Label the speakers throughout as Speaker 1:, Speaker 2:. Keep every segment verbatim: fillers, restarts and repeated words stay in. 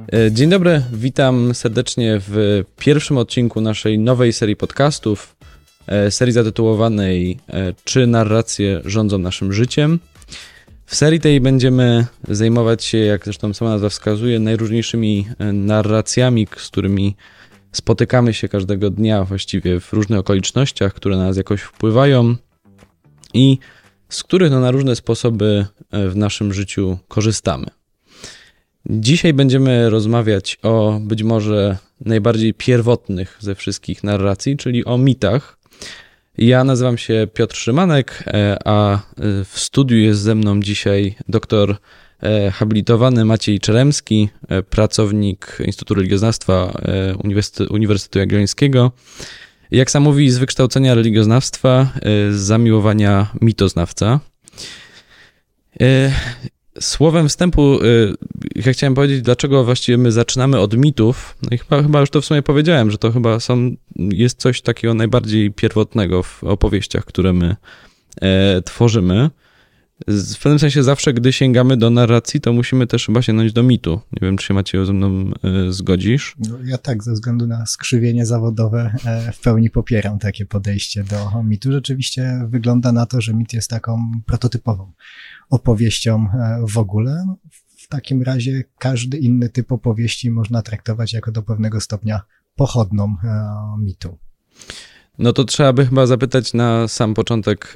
Speaker 1: Dzień dobry, witam serdecznie w pierwszym odcinku naszej nowej serii podcastów, serii zatytułowanej Czy narracje rządzą naszym życiem? W serii tej będziemy zajmować się, jak zresztą sama nazwa wskazuje, najróżniejszymi narracjami, z którymi spotykamy się każdego dnia właściwie w różnych okolicznościach, które na nas jakoś wpływają i z których no, na różne sposoby w naszym życiu korzystamy. Dzisiaj będziemy rozmawiać o być może najbardziej pierwotnych ze wszystkich narracji, czyli o mitach. Ja nazywam się Piotr Szymanek, a w studiu jest ze mną dzisiaj doktor habilitowany Maciej Czeremski, pracownik Instytutu Religioznawstwa Uniwersytetu, Uniwersytetu Jagiellońskiego. Jak sam mówi, z wykształcenia religioznawstwa, z zamiłowania mitoznawca. Słowem wstępu ja chciałem powiedzieć, dlaczego właściwie my zaczynamy od mitów. No i chyba, chyba już to w sumie powiedziałem, że to chyba są, jest coś takiego najbardziej pierwotnego w opowieściach, które my e, tworzymy. W pewnym sensie zawsze, gdy sięgamy do narracji, to musimy też chyba sięgnąć do mitu. Nie wiem, czy się, Macieju, ze mną e, zgodzisz?
Speaker 2: No, ja tak, ze względu na skrzywienie zawodowe e, w pełni popieram takie podejście do mitu. Rzeczywiście wygląda na to, że mit jest taką prototypową opowieścią w ogóle. W takim razie każdy inny typ opowieści można traktować jako do pewnego stopnia pochodną mitu.
Speaker 1: No to trzeba by chyba zapytać na sam początek,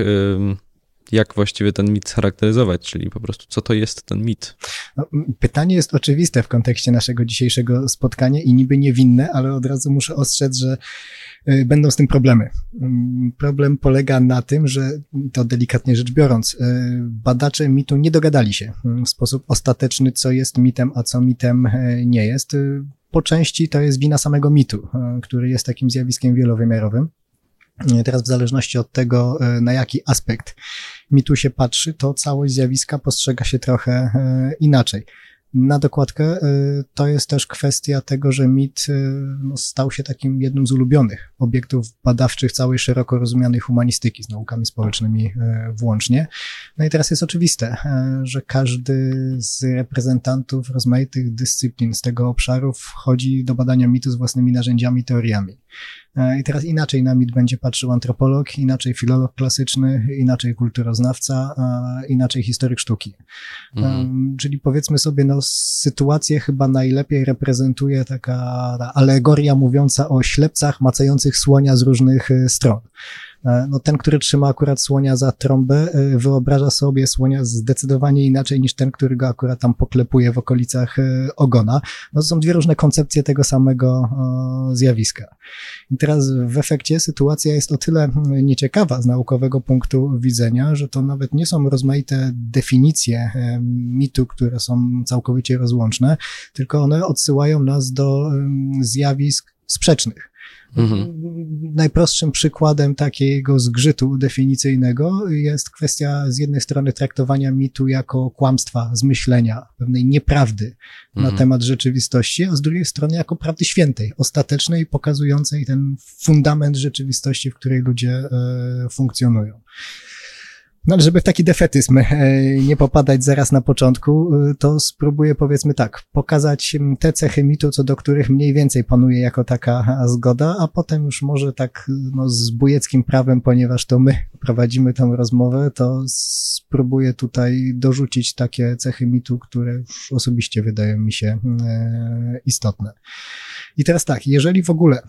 Speaker 1: jak właściwie ten mit scharakteryzować, czyli po prostu co to jest ten mit?
Speaker 2: No, pytanie jest oczywiste w kontekście naszego dzisiejszego spotkania i niby niewinne, ale od razu muszę ostrzec, że będą z tym problemy. Problem polega na tym, że to delikatnie rzecz biorąc, badacze mitu nie dogadali się w sposób ostateczny, co jest mitem, a co mitem nie jest. Po części to jest wina samego mitu, który jest takim zjawiskiem wielowymiarowym. Teraz w zależności od tego, na jaki aspekt mitu się patrzy, to całość zjawiska postrzega się trochę inaczej. Na dokładkę to jest też kwestia tego, że mit no, stał się takim jednym z ulubionych obiektów badawczych całej szeroko rozumianej humanistyki, z naukami społecznymi włącznie. No i teraz jest oczywiste, że każdy z reprezentantów rozmaitych dyscyplin z tego obszaru wchodzi do badania mitu z własnymi narzędziami, teoriami. I teraz inaczej na mit będzie patrzył antropolog, inaczej filolog klasyczny, inaczej kulturoznawca, inaczej historyk sztuki. Mhm. Czyli powiedzmy sobie, no sytuację chyba najlepiej reprezentuje taka alegoria mówiąca o ślepcach macających słonia z różnych stron. No ten, który trzyma akurat słonia za trąbę, wyobraża sobie słonia zdecydowanie inaczej niż ten, który go akurat tam poklepuje w okolicach ogona. No to są dwie różne koncepcje tego samego zjawiska. I teraz w efekcie sytuacja jest o tyle nieciekawa z naukowego punktu widzenia, że to nawet nie są rozmaite definicje mitu, które są całkowicie rozłączne, tylko one odsyłają nas do zjawisk sprzecznych. Mhm. Najprostszym przykładem takiego zgrzytu definicyjnego jest kwestia z jednej strony traktowania mitu jako kłamstwa, zmyślenia, pewnej nieprawdy mhm. na temat rzeczywistości, a z drugiej strony jako prawdy świętej, ostatecznej, pokazującej ten fundament rzeczywistości, w której ludzie e, funkcjonują. No ale żeby w taki defetyzm nie popadać zaraz na początku, to spróbuję powiedzmy tak, pokazać te cechy mitu, co do których mniej więcej panuje jako taka zgoda, a potem już może tak no, z bujeckim prawem, ponieważ to my prowadzimy tę rozmowę, to spróbuję tutaj dorzucić takie cechy mitu, które już osobiście wydają mi się istotne. I teraz tak, jeżeli w ogóle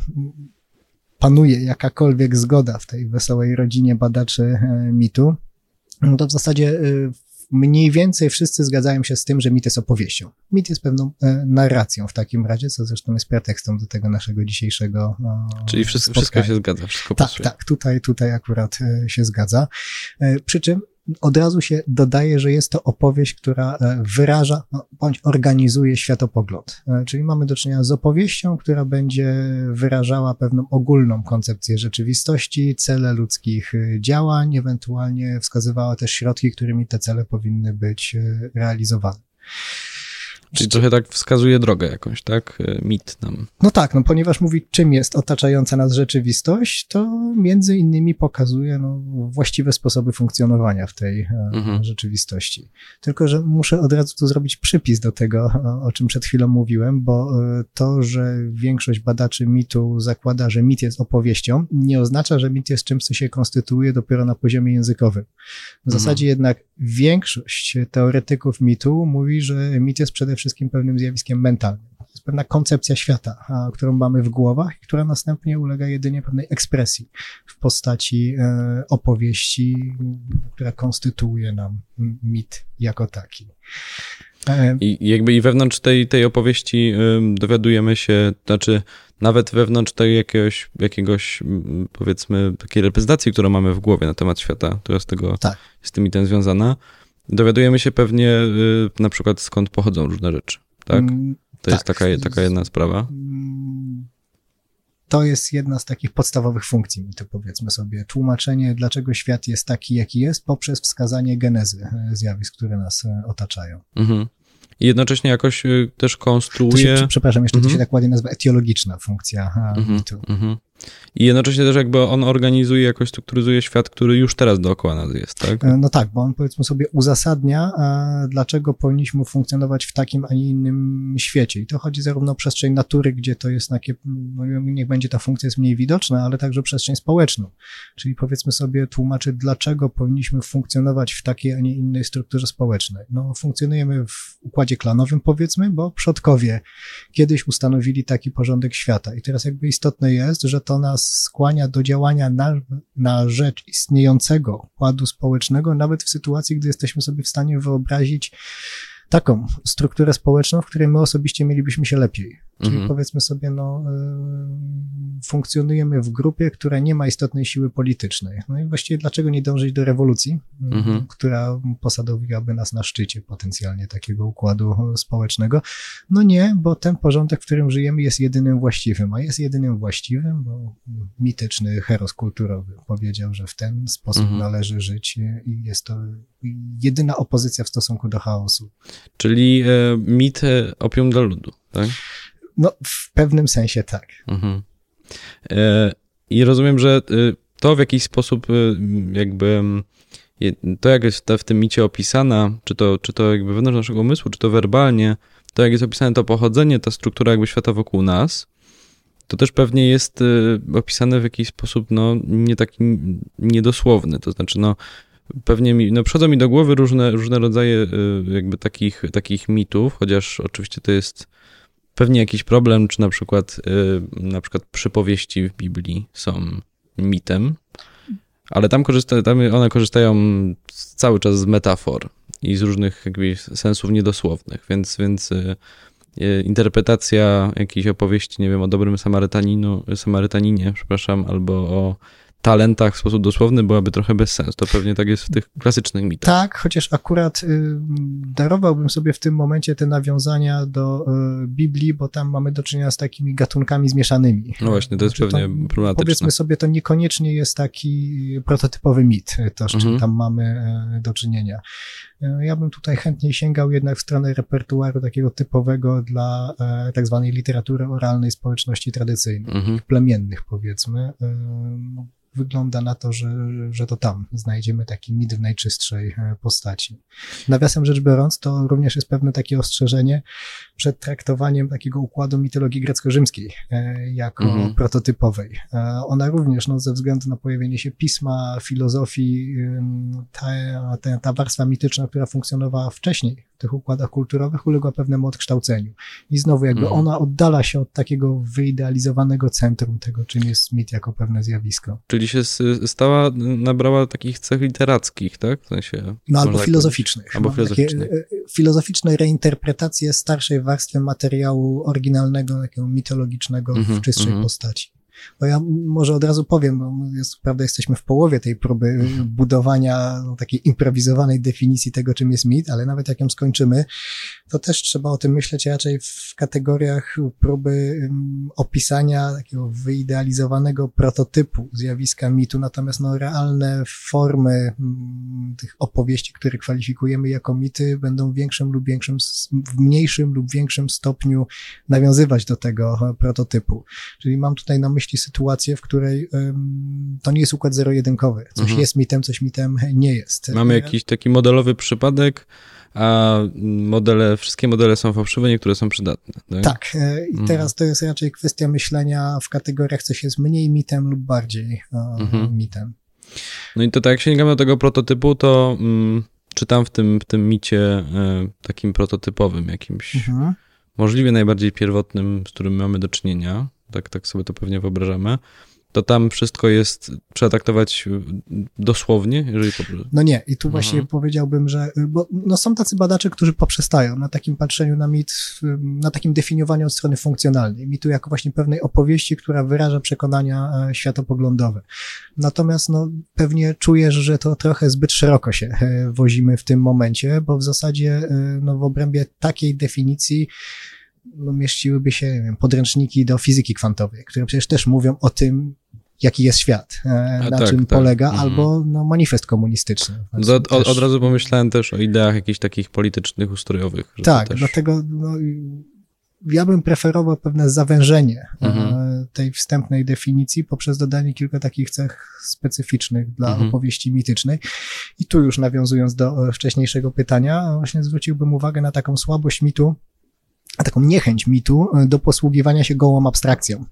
Speaker 2: panuje jakakolwiek zgoda w tej wesołej rodzinie badaczy mitu, no to w zasadzie mniej więcej wszyscy zgadzają się z tym, że mit jest opowieścią. Mit jest pewną narracją w takim razie, co zresztą jest pretekstem do tego naszego dzisiejszego
Speaker 1: Czyli wszystko, wszystko się zgadza, wszystko
Speaker 2: Tak,
Speaker 1: pasuje.
Speaker 2: tak, tutaj, tutaj akurat się zgadza. Przy czym od razu się dodaje, że jest to opowieść, która wyraża no, bądź organizuje światopogląd. Czyli mamy do czynienia z opowieścią, która będzie wyrażała pewną ogólną koncepcję rzeczywistości, cele ludzkich działań, ewentualnie wskazywała też środki, którymi te cele powinny być realizowane.
Speaker 1: Czyli trochę tak wskazuje drogę jakąś, tak? Mit nam.
Speaker 2: No tak, no ponieważ mówi, czym jest otaczająca nas rzeczywistość, to między innymi pokazuje no, właściwe sposoby funkcjonowania w tej mhm. rzeczywistości. Tylko, że muszę od razu tu zrobić przypis do tego, o czym przed chwilą mówiłem, bo to, że większość badaczy mitu zakłada, że mit jest opowieścią, nie oznacza, że mit jest czymś, co się konstytuuje dopiero na poziomie językowym. W zasadzie mhm. jednak większość teoretyków mitu mówi, że mit jest przede wszystkim pewnym zjawiskiem mentalnym. To jest pewna koncepcja świata, a, którą mamy w głowach i która następnie ulega jedynie pewnej ekspresji w postaci e, opowieści, która konstytuuje nam mit jako taki. E,
Speaker 1: I jakby i wewnątrz tej, tej opowieści y, dowiadujemy się, znaczy nawet wewnątrz tej jakiegoś, jakiegoś powiedzmy takiej reprezentacji, którą mamy w głowie na temat świata, która z tego
Speaker 2: tak.
Speaker 1: z tym mitem związana, dowiadujemy się pewnie y, na przykład skąd pochodzą różne rzeczy, tak? To tak. jest taka, taka jedna sprawa.
Speaker 2: To jest jedna z takich podstawowych funkcji mitu, powiedzmy sobie. Tłumaczenie, dlaczego świat jest taki, jaki jest, poprzez wskazanie genezy zjawisk, które nas otaczają.
Speaker 1: Mhm. I jednocześnie jakoś też konstruuje...
Speaker 2: To się, przepraszam, jeszcze mhm. to się tak ładnie nazywa etiologiczna funkcja mhm. mitu.
Speaker 1: Mhm. I jednocześnie też jakby on organizuje, jakoś strukturyzuje świat, który już teraz dookoła nas jest, tak?
Speaker 2: No tak, bo on powiedzmy sobie uzasadnia, dlaczego powinniśmy funkcjonować w takim, a nie innym świecie. I to chodzi zarówno o przestrzeń natury, gdzie to jest takie, no niech będzie ta funkcja jest mniej widoczna, ale także o przestrzeń społeczną. Czyli powiedzmy sobie tłumaczy, dlaczego powinniśmy funkcjonować w takiej, a nie innej strukturze społecznej. No funkcjonujemy w układzie klanowym, powiedzmy, bo przodkowie kiedyś ustanowili taki porządek świata. I teraz jakby istotne jest, że to nas skłania do działania na, na rzecz istniejącego układu społecznego, nawet w sytuacji, gdy jesteśmy sobie w stanie wyobrazić taką strukturę społeczną, w której my osobiście mielibyśmy się lepiej. Czyli mhm. powiedzmy sobie, no, y, funkcjonujemy w grupie, która nie ma istotnej siły politycznej. No i właściwie dlaczego nie dążyć do rewolucji, mhm. y, która posadowiłaby nas na szczycie potencjalnie takiego układu społecznego? No nie, bo ten porządek, w którym żyjemy, jest jedynym właściwym, a jest jedynym właściwym, bo mityczny heros kulturowy powiedział, że w ten sposób mhm. należy żyć i jest to jedyna opozycja w stosunku do chaosu.
Speaker 1: Czyli e, mit opium dla ludu, tak?
Speaker 2: No, w pewnym sensie tak. Mhm.
Speaker 1: E, I rozumiem, że to w jakiś sposób jakby, to jak jest w tym micie opisana, czy to, czy to jakby wewnątrz naszego umysłu, czy to werbalnie, to jak jest opisane to pochodzenie, ta struktura jakby świata wokół nas, to też pewnie jest opisane w jakiś sposób, no, nie taki niedosłowny, to znaczy, no, pewnie mi, no, przychodzą mi do głowy różne, różne rodzaje jakby takich, takich mitów, chociaż oczywiście to jest pewnie jakiś problem, czy na przykład, na przykład przypowieści w Biblii są mitem, ale tam, korzysta, tam one korzystają cały czas z metafor i z różnych jakby sensów niedosłownych, więc, więc interpretacja jakiejś opowieści, nie wiem, o dobrym Samarytaninu, Samarytaninie, przepraszam, albo o talentach w sposób dosłowny byłaby trochę bez sensu. To pewnie tak jest w tych klasycznych mitach.
Speaker 2: Tak, chociaż akurat y, darowałbym sobie w tym momencie te nawiązania do y, Biblii, bo tam mamy do czynienia z takimi gatunkami zmieszanymi.
Speaker 1: No właśnie, to jest znaczy, pewnie to, problematyczne.
Speaker 2: Powiedzmy sobie, to niekoniecznie jest taki prototypowy mit, to z czym mhm. tam mamy y, do czynienia. Ja bym tutaj chętniej sięgał jednak w stronę repertuaru takiego typowego dla e, tak zwanej literatury oralnej społeczności tradycyjnej, mhm. plemiennych powiedzmy. E, wygląda na to, że, że to tam znajdziemy taki mit w najczystszej postaci. Nawiasem rzecz biorąc, to również jest pewne takie ostrzeżenie przed traktowaniem takiego układu mitologii grecko-rzymskiej e, jako mhm. prototypowej. E, ona również, no, ze względu na pojawienie się pisma, filozofii, ta, ta, ta warstwa mityczna, która funkcjonowała wcześniej w tych układach kulturowych, uległa pewnemu odkształceniu. I znowu jakby mhm. ona oddala się od takiego wyidealizowanego centrum tego, czym jest mit jako pewne zjawisko.
Speaker 1: Czyli się stała, nabrała takich cech literackich, tak? W sensie,
Speaker 2: no albo filozoficznych.
Speaker 1: Albo filozoficznych.
Speaker 2: Takie filozoficzne reinterpretacje starszej warstwy materiału oryginalnego, takiego mitologicznego mm-hmm, w czystszej mm-hmm. postaci. Bo ja może od razu powiem, bo jest, prawda, jesteśmy w połowie tej próby budowania no, takiej improwizowanej definicji tego, czym jest mit, ale nawet jak ją skończymy, to też trzeba o tym myśleć raczej w kategoriach próby um, opisania takiego wyidealizowanego prototypu zjawiska mitu, natomiast no, realne formy um, tych opowieści, które kwalifikujemy jako mity, będą w większym lub większym, w mniejszym lub większym stopniu nawiązywać do tego prototypu. Czyli mam tutaj na myśli sytuację, w której um, to nie jest układ zero-jedynkowy. Coś mhm. jest mitem, coś mitem nie jest.
Speaker 1: Mamy jakiś taki modelowy przypadek, a modele, wszystkie modele są fałszywe, niektóre są przydatne. Tak,
Speaker 2: tak. I teraz mhm. to jest raczej kwestia myślenia w kategoriach, coś jest mniej mitem lub bardziej mhm. mitem.
Speaker 1: No i to tak, jak sięgamy do tego prototypu, to mm, czy tam w tym, w tym micie y, takim prototypowym jakimś, mhm. możliwie najbardziej pierwotnym, z którym mamy do czynienia, tak, tak sobie to pewnie wyobrażamy, to tam wszystko jest, trzeba traktować dosłownie, jeżeli...
Speaker 2: No nie, i tu właśnie Aha. powiedziałbym, że, bo no są tacy badacze, którzy poprzestają na takim patrzeniu na mit, na takim definiowaniu od strony funkcjonalnej, mitu jako właśnie pewnej opowieści, która wyraża przekonania światopoglądowe. Natomiast no pewnie czujesz, że to trochę zbyt szeroko się wozimy w tym momencie, bo w zasadzie no w obrębie takiej definicji no, mieściłyby się nie wiem, podręczniki do fizyki kwantowej, które przecież też mówią o tym, jaki jest świat, na
Speaker 1: tak,
Speaker 2: czym
Speaker 1: tak.
Speaker 2: polega,
Speaker 1: mhm.
Speaker 2: albo no, manifest komunistyczny.
Speaker 1: Do, od, też... od razu pomyślałem też o ideach jakichś takich politycznych, ustrojowych.
Speaker 2: Tak,
Speaker 1: też...
Speaker 2: dlatego no, ja bym preferował pewne zawężenie mhm. tej wstępnej definicji poprzez dodanie kilka takich cech specyficznych dla mhm. opowieści mitycznej. I tu już nawiązując do wcześniejszego pytania, właśnie zwróciłbym uwagę na taką słabość mitu, a taką niechęć mitu do posługiwania się gołą abstrakcją.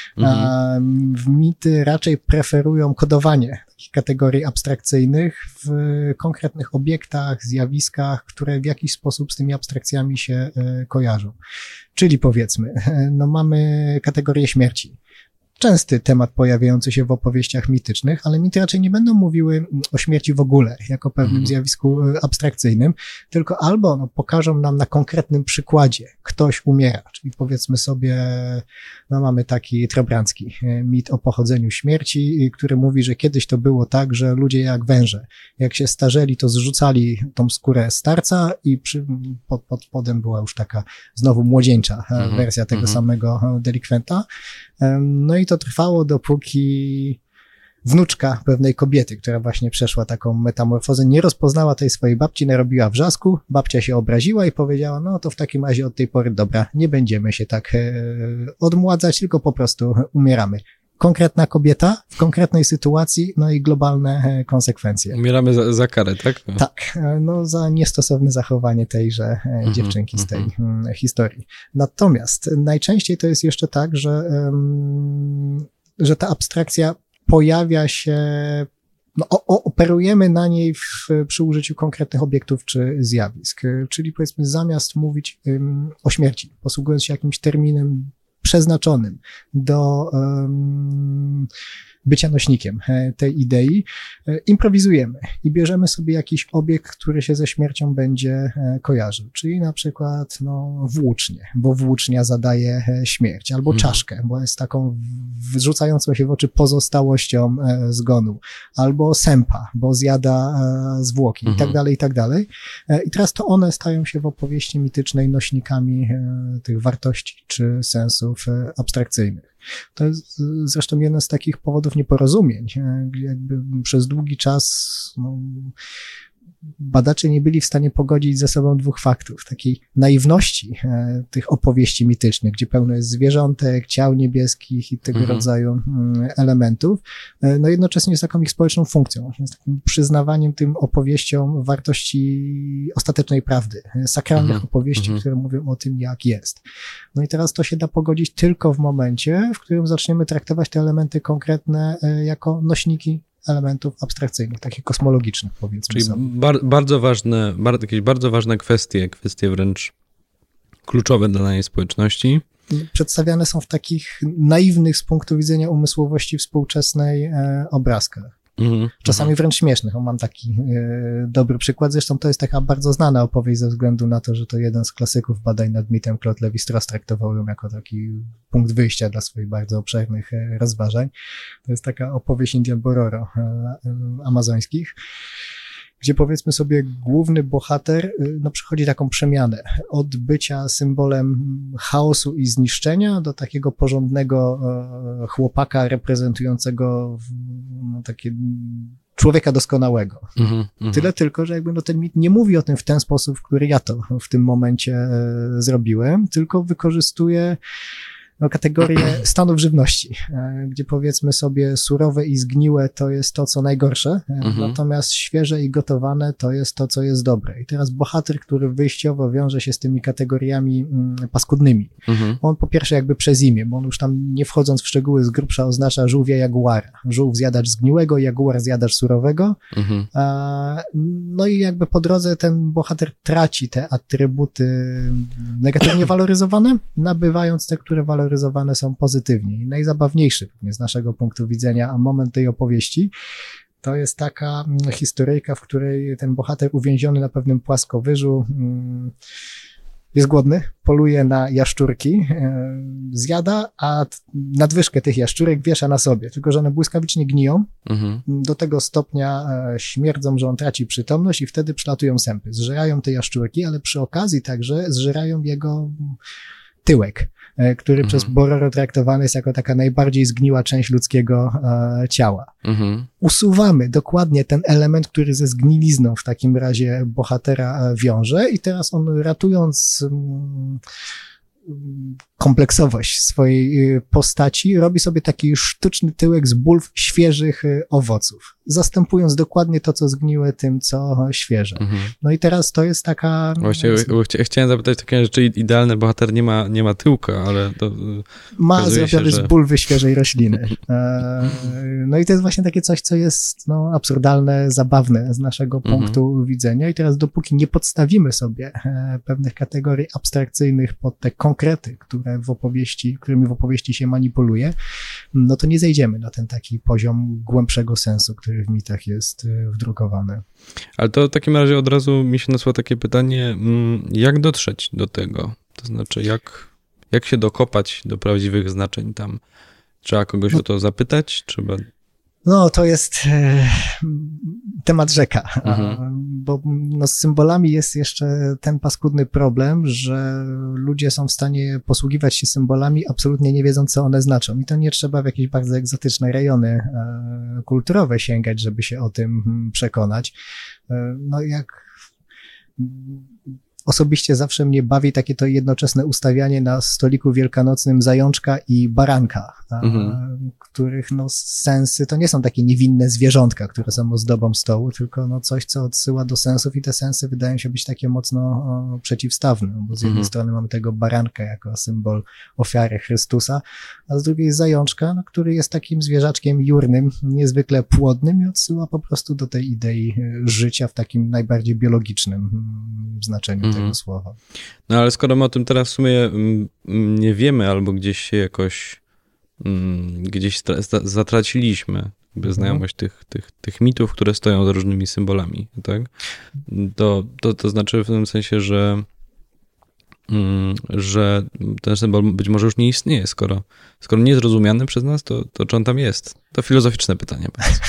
Speaker 2: Mhm. W mity raczej preferują kodowanie takich kategorii abstrakcyjnych w konkretnych obiektach, zjawiskach, które w jakiś sposób z tymi abstrakcjami się kojarzą. Czyli powiedzmy, no mamy kategorię śmierci. Częsty temat pojawiający się w opowieściach mitycznych, ale mity raczej nie będą mówiły o śmierci w ogóle, jako pewnym mm. zjawisku abstrakcyjnym, tylko albo no, pokażą nam na konkretnym przykładzie, ktoś umiera, czyli powiedzmy sobie, no mamy taki trobrancki mit o pochodzeniu śmierci, który mówi, że kiedyś to było tak, że ludzie jak węże, jak się starzeli, to zrzucali tą skórę starca i przy, pod, pod spodem była już taka znowu młodzieńcza mm. wersja tego mm. samego delikwenta. No i to trwało, dopóki wnuczka pewnej kobiety, która właśnie przeszła taką metamorfozę, nie rozpoznała tej swojej babci, narobiła wrzasku, babcia się obraziła i powiedziała, no to w takim razie od tej pory, dobra, nie będziemy się tak e, odmładzać, tylko po prostu umieramy. Konkretna kobieta w konkretnej sytuacji, no i globalne konsekwencje. Umieramy
Speaker 1: za, za karę, tak?
Speaker 2: Tak, no za niestosowne zachowanie tejże mm-hmm, dziewczynki z tej mm-hmm. historii. Natomiast najczęściej to jest jeszcze tak, że, um, że ta abstrakcja pojawia się, no, o, operujemy na niej w, przy użyciu konkretnych obiektów czy zjawisk. Czyli powiedzmy zamiast mówić um, o śmierci, posługując się jakimś terminem przeznaczonym do um, bycia nośnikiem tej idei, improwizujemy i bierzemy sobie jakiś obiekt, który się ze śmiercią będzie kojarzył, czyli na przykład no, włócznie, bo włócznia zadaje śmierć, albo mhm. czaszkę, bo jest taką wrzucającą się w oczy pozostałością zgonu, albo sępa, bo zjada zwłoki mhm. i tak dalej, i tak dalej. I teraz to one stają się w opowieści mitycznej nośnikami tych wartości czy sensów abstrakcyjnych. To jest zresztą jeden z takich powodów nieporozumień, jakby przez długi czas no, badacze nie byli w stanie pogodzić ze sobą dwóch faktów, takiej naiwności e, tych opowieści mitycznych, gdzie pełno jest zwierzątek, ciał niebieskich i tego mhm. rodzaju mm, elementów, e, no jednocześnie z taką ich społeczną funkcją, z takim przyznawaniem tym opowieściom wartości ostatecznej prawdy, sakralnych mhm. opowieści, mhm. które mówią o tym, jak jest. No i teraz to się da pogodzić tylko w momencie, w którym zaczniemy traktować te elementy konkretne e, jako nośniki elementów abstrakcyjnych, takich kosmologicznych, powiedzmy
Speaker 1: Czyli
Speaker 2: sobie.
Speaker 1: Bar- bardzo ważne, bar- jakieś bardzo ważne kwestie, kwestie wręcz kluczowe dla danej społeczności.
Speaker 2: Przedstawiane są w takich naiwnych z punktu widzenia umysłowości współczesnej e, obrazkach. Mm-hmm. Czasami wręcz śmiesznych. O, mam taki e, dobry przykład. Zresztą to jest taka bardzo znana opowieść ze względu na to, że to jeden z klasyków badań nad mitem, Claude Lévi-Strauss traktował ją jako taki punkt wyjścia dla swoich bardzo obszernych e, rozważań. To jest taka opowieść Indian Bororo e, e, amazońskich, gdzie powiedzmy sobie główny bohater no, przechodzi taką przemianę od bycia symbolem chaosu i zniszczenia do takiego porządnego e, chłopaka reprezentującego no, takie człowieka doskonałego. Mm-hmm, mm-hmm. Tyle tylko, że jakby no, ten mit nie mówi o tym w ten sposób, w który ja to w tym momencie e, zrobiłem, tylko wykorzystuje no, kategorię stanów żywności, gdzie powiedzmy sobie surowe i zgniłe to jest to, co najgorsze, mhm. natomiast świeże i gotowane to jest to, co jest dobre. I teraz bohater, który wyjściowo wiąże się z tymi kategoriami mm, paskudnymi, mhm. on po pierwsze jakby przez imię, bo on już tam nie wchodząc w szczegóły z grubsza oznacza żółwia jaguara. Żółw zjadacz zgniłego, jaguar zjadacz surowego. Mhm. A, no i jakby po drodze ten bohater traci te atrybuty negatywnie waloryzowane, nabywając te, które waloryzowane są pozytywnie. I najzabawniejszy z naszego punktu widzenia moment tej opowieści to jest taka historyjka, w której ten bohater uwięziony na pewnym płaskowyżu jest głodny, poluje na jaszczurki, zjada, a nadwyżkę tych jaszczurek wiesza na sobie, tylko że one błyskawicznie gniją, mhm. do tego stopnia śmierdzą, że on traci przytomność i wtedy przylatują sępy. Zżerają te jaszczurki, ale przy okazji także zżerają jego tyłek, który mhm. przez Bororo traktowany jest jako taka najbardziej zgniła część ludzkiego e, ciała. Mhm. Usuwamy dokładnie ten element, który ze zgnilizną w takim razie bohatera wiąże i teraz on ratując mm, kompleksowość swojej postaci robi sobie taki sztuczny tyłek z bulw świeżych owoców, zastępując dokładnie to, co zgniłe tym, co świeże. Mhm. No i teraz to jest taka...
Speaker 1: Właśnie ch- chciałem zapytać takie rzeczy, idealny bohater nie ma, nie ma tyłka, ale to
Speaker 2: ma zrobiony że... z bulwy świeżej rośliny. E, no i to jest właśnie takie coś, co jest no, absurdalne, zabawne z naszego mhm. punktu widzenia i teraz dopóki nie podstawimy sobie e, pewnych kategorii abstrakcyjnych pod te konkrety, które w opowieści, którymi w opowieści się manipuluje, no to nie zejdziemy na ten taki poziom głębszego sensu, który w mitach jest wdrukowany.
Speaker 1: Ale to w takim razie od razu mi się nasuwa takie pytanie, jak dotrzeć do tego? To znaczy, jak, jak się dokopać do prawdziwych znaczeń tam? Trzeba kogoś no. o to zapytać? Trzeba...
Speaker 2: No, to jest e, temat rzeka, mhm. a, bo no, z symbolami jest jeszcze ten paskudny problem, że ludzie są w stanie posługiwać się symbolami, absolutnie nie wiedząc, co one znaczą. I to nie trzeba w jakieś bardzo egzotyczne rejony e, kulturowe sięgać, żeby się o tym przekonać. E, no jak... Osobiście zawsze mnie bawi takie to jednoczesne ustawianie na stoliku wielkanocnym zajączka i baranka, mhm. których no sensy to nie są takie niewinne zwierzątka, które są ozdobą stołu, tylko no coś, co odsyła do sensów i te sensy wydają się być takie mocno o, przeciwstawne, bo z jednej mhm. strony mamy tego baranka jako symbol ofiary Chrystusa, a z drugiej zajączka, no, który jest takim zwierzaczkiem jurnym, niezwykle płodnym i odsyła po prostu do tej idei życia w takim najbardziej biologicznym znaczeniu mhm. tego słowa.
Speaker 1: No ale skoro my o tym teraz w sumie nie wiemy albo gdzieś się jakoś gdzieś zatraciliśmy jakby znajomość mhm. tych, tych, tych mitów, które stoją za różnymi symbolami, tak? To, to, to znaczy w tym sensie, że że ten symbol być może już nie istnieje, skoro, skoro nie jest rozumiany przez nas, to, to czy on tam jest? To filozoficzne pytanie.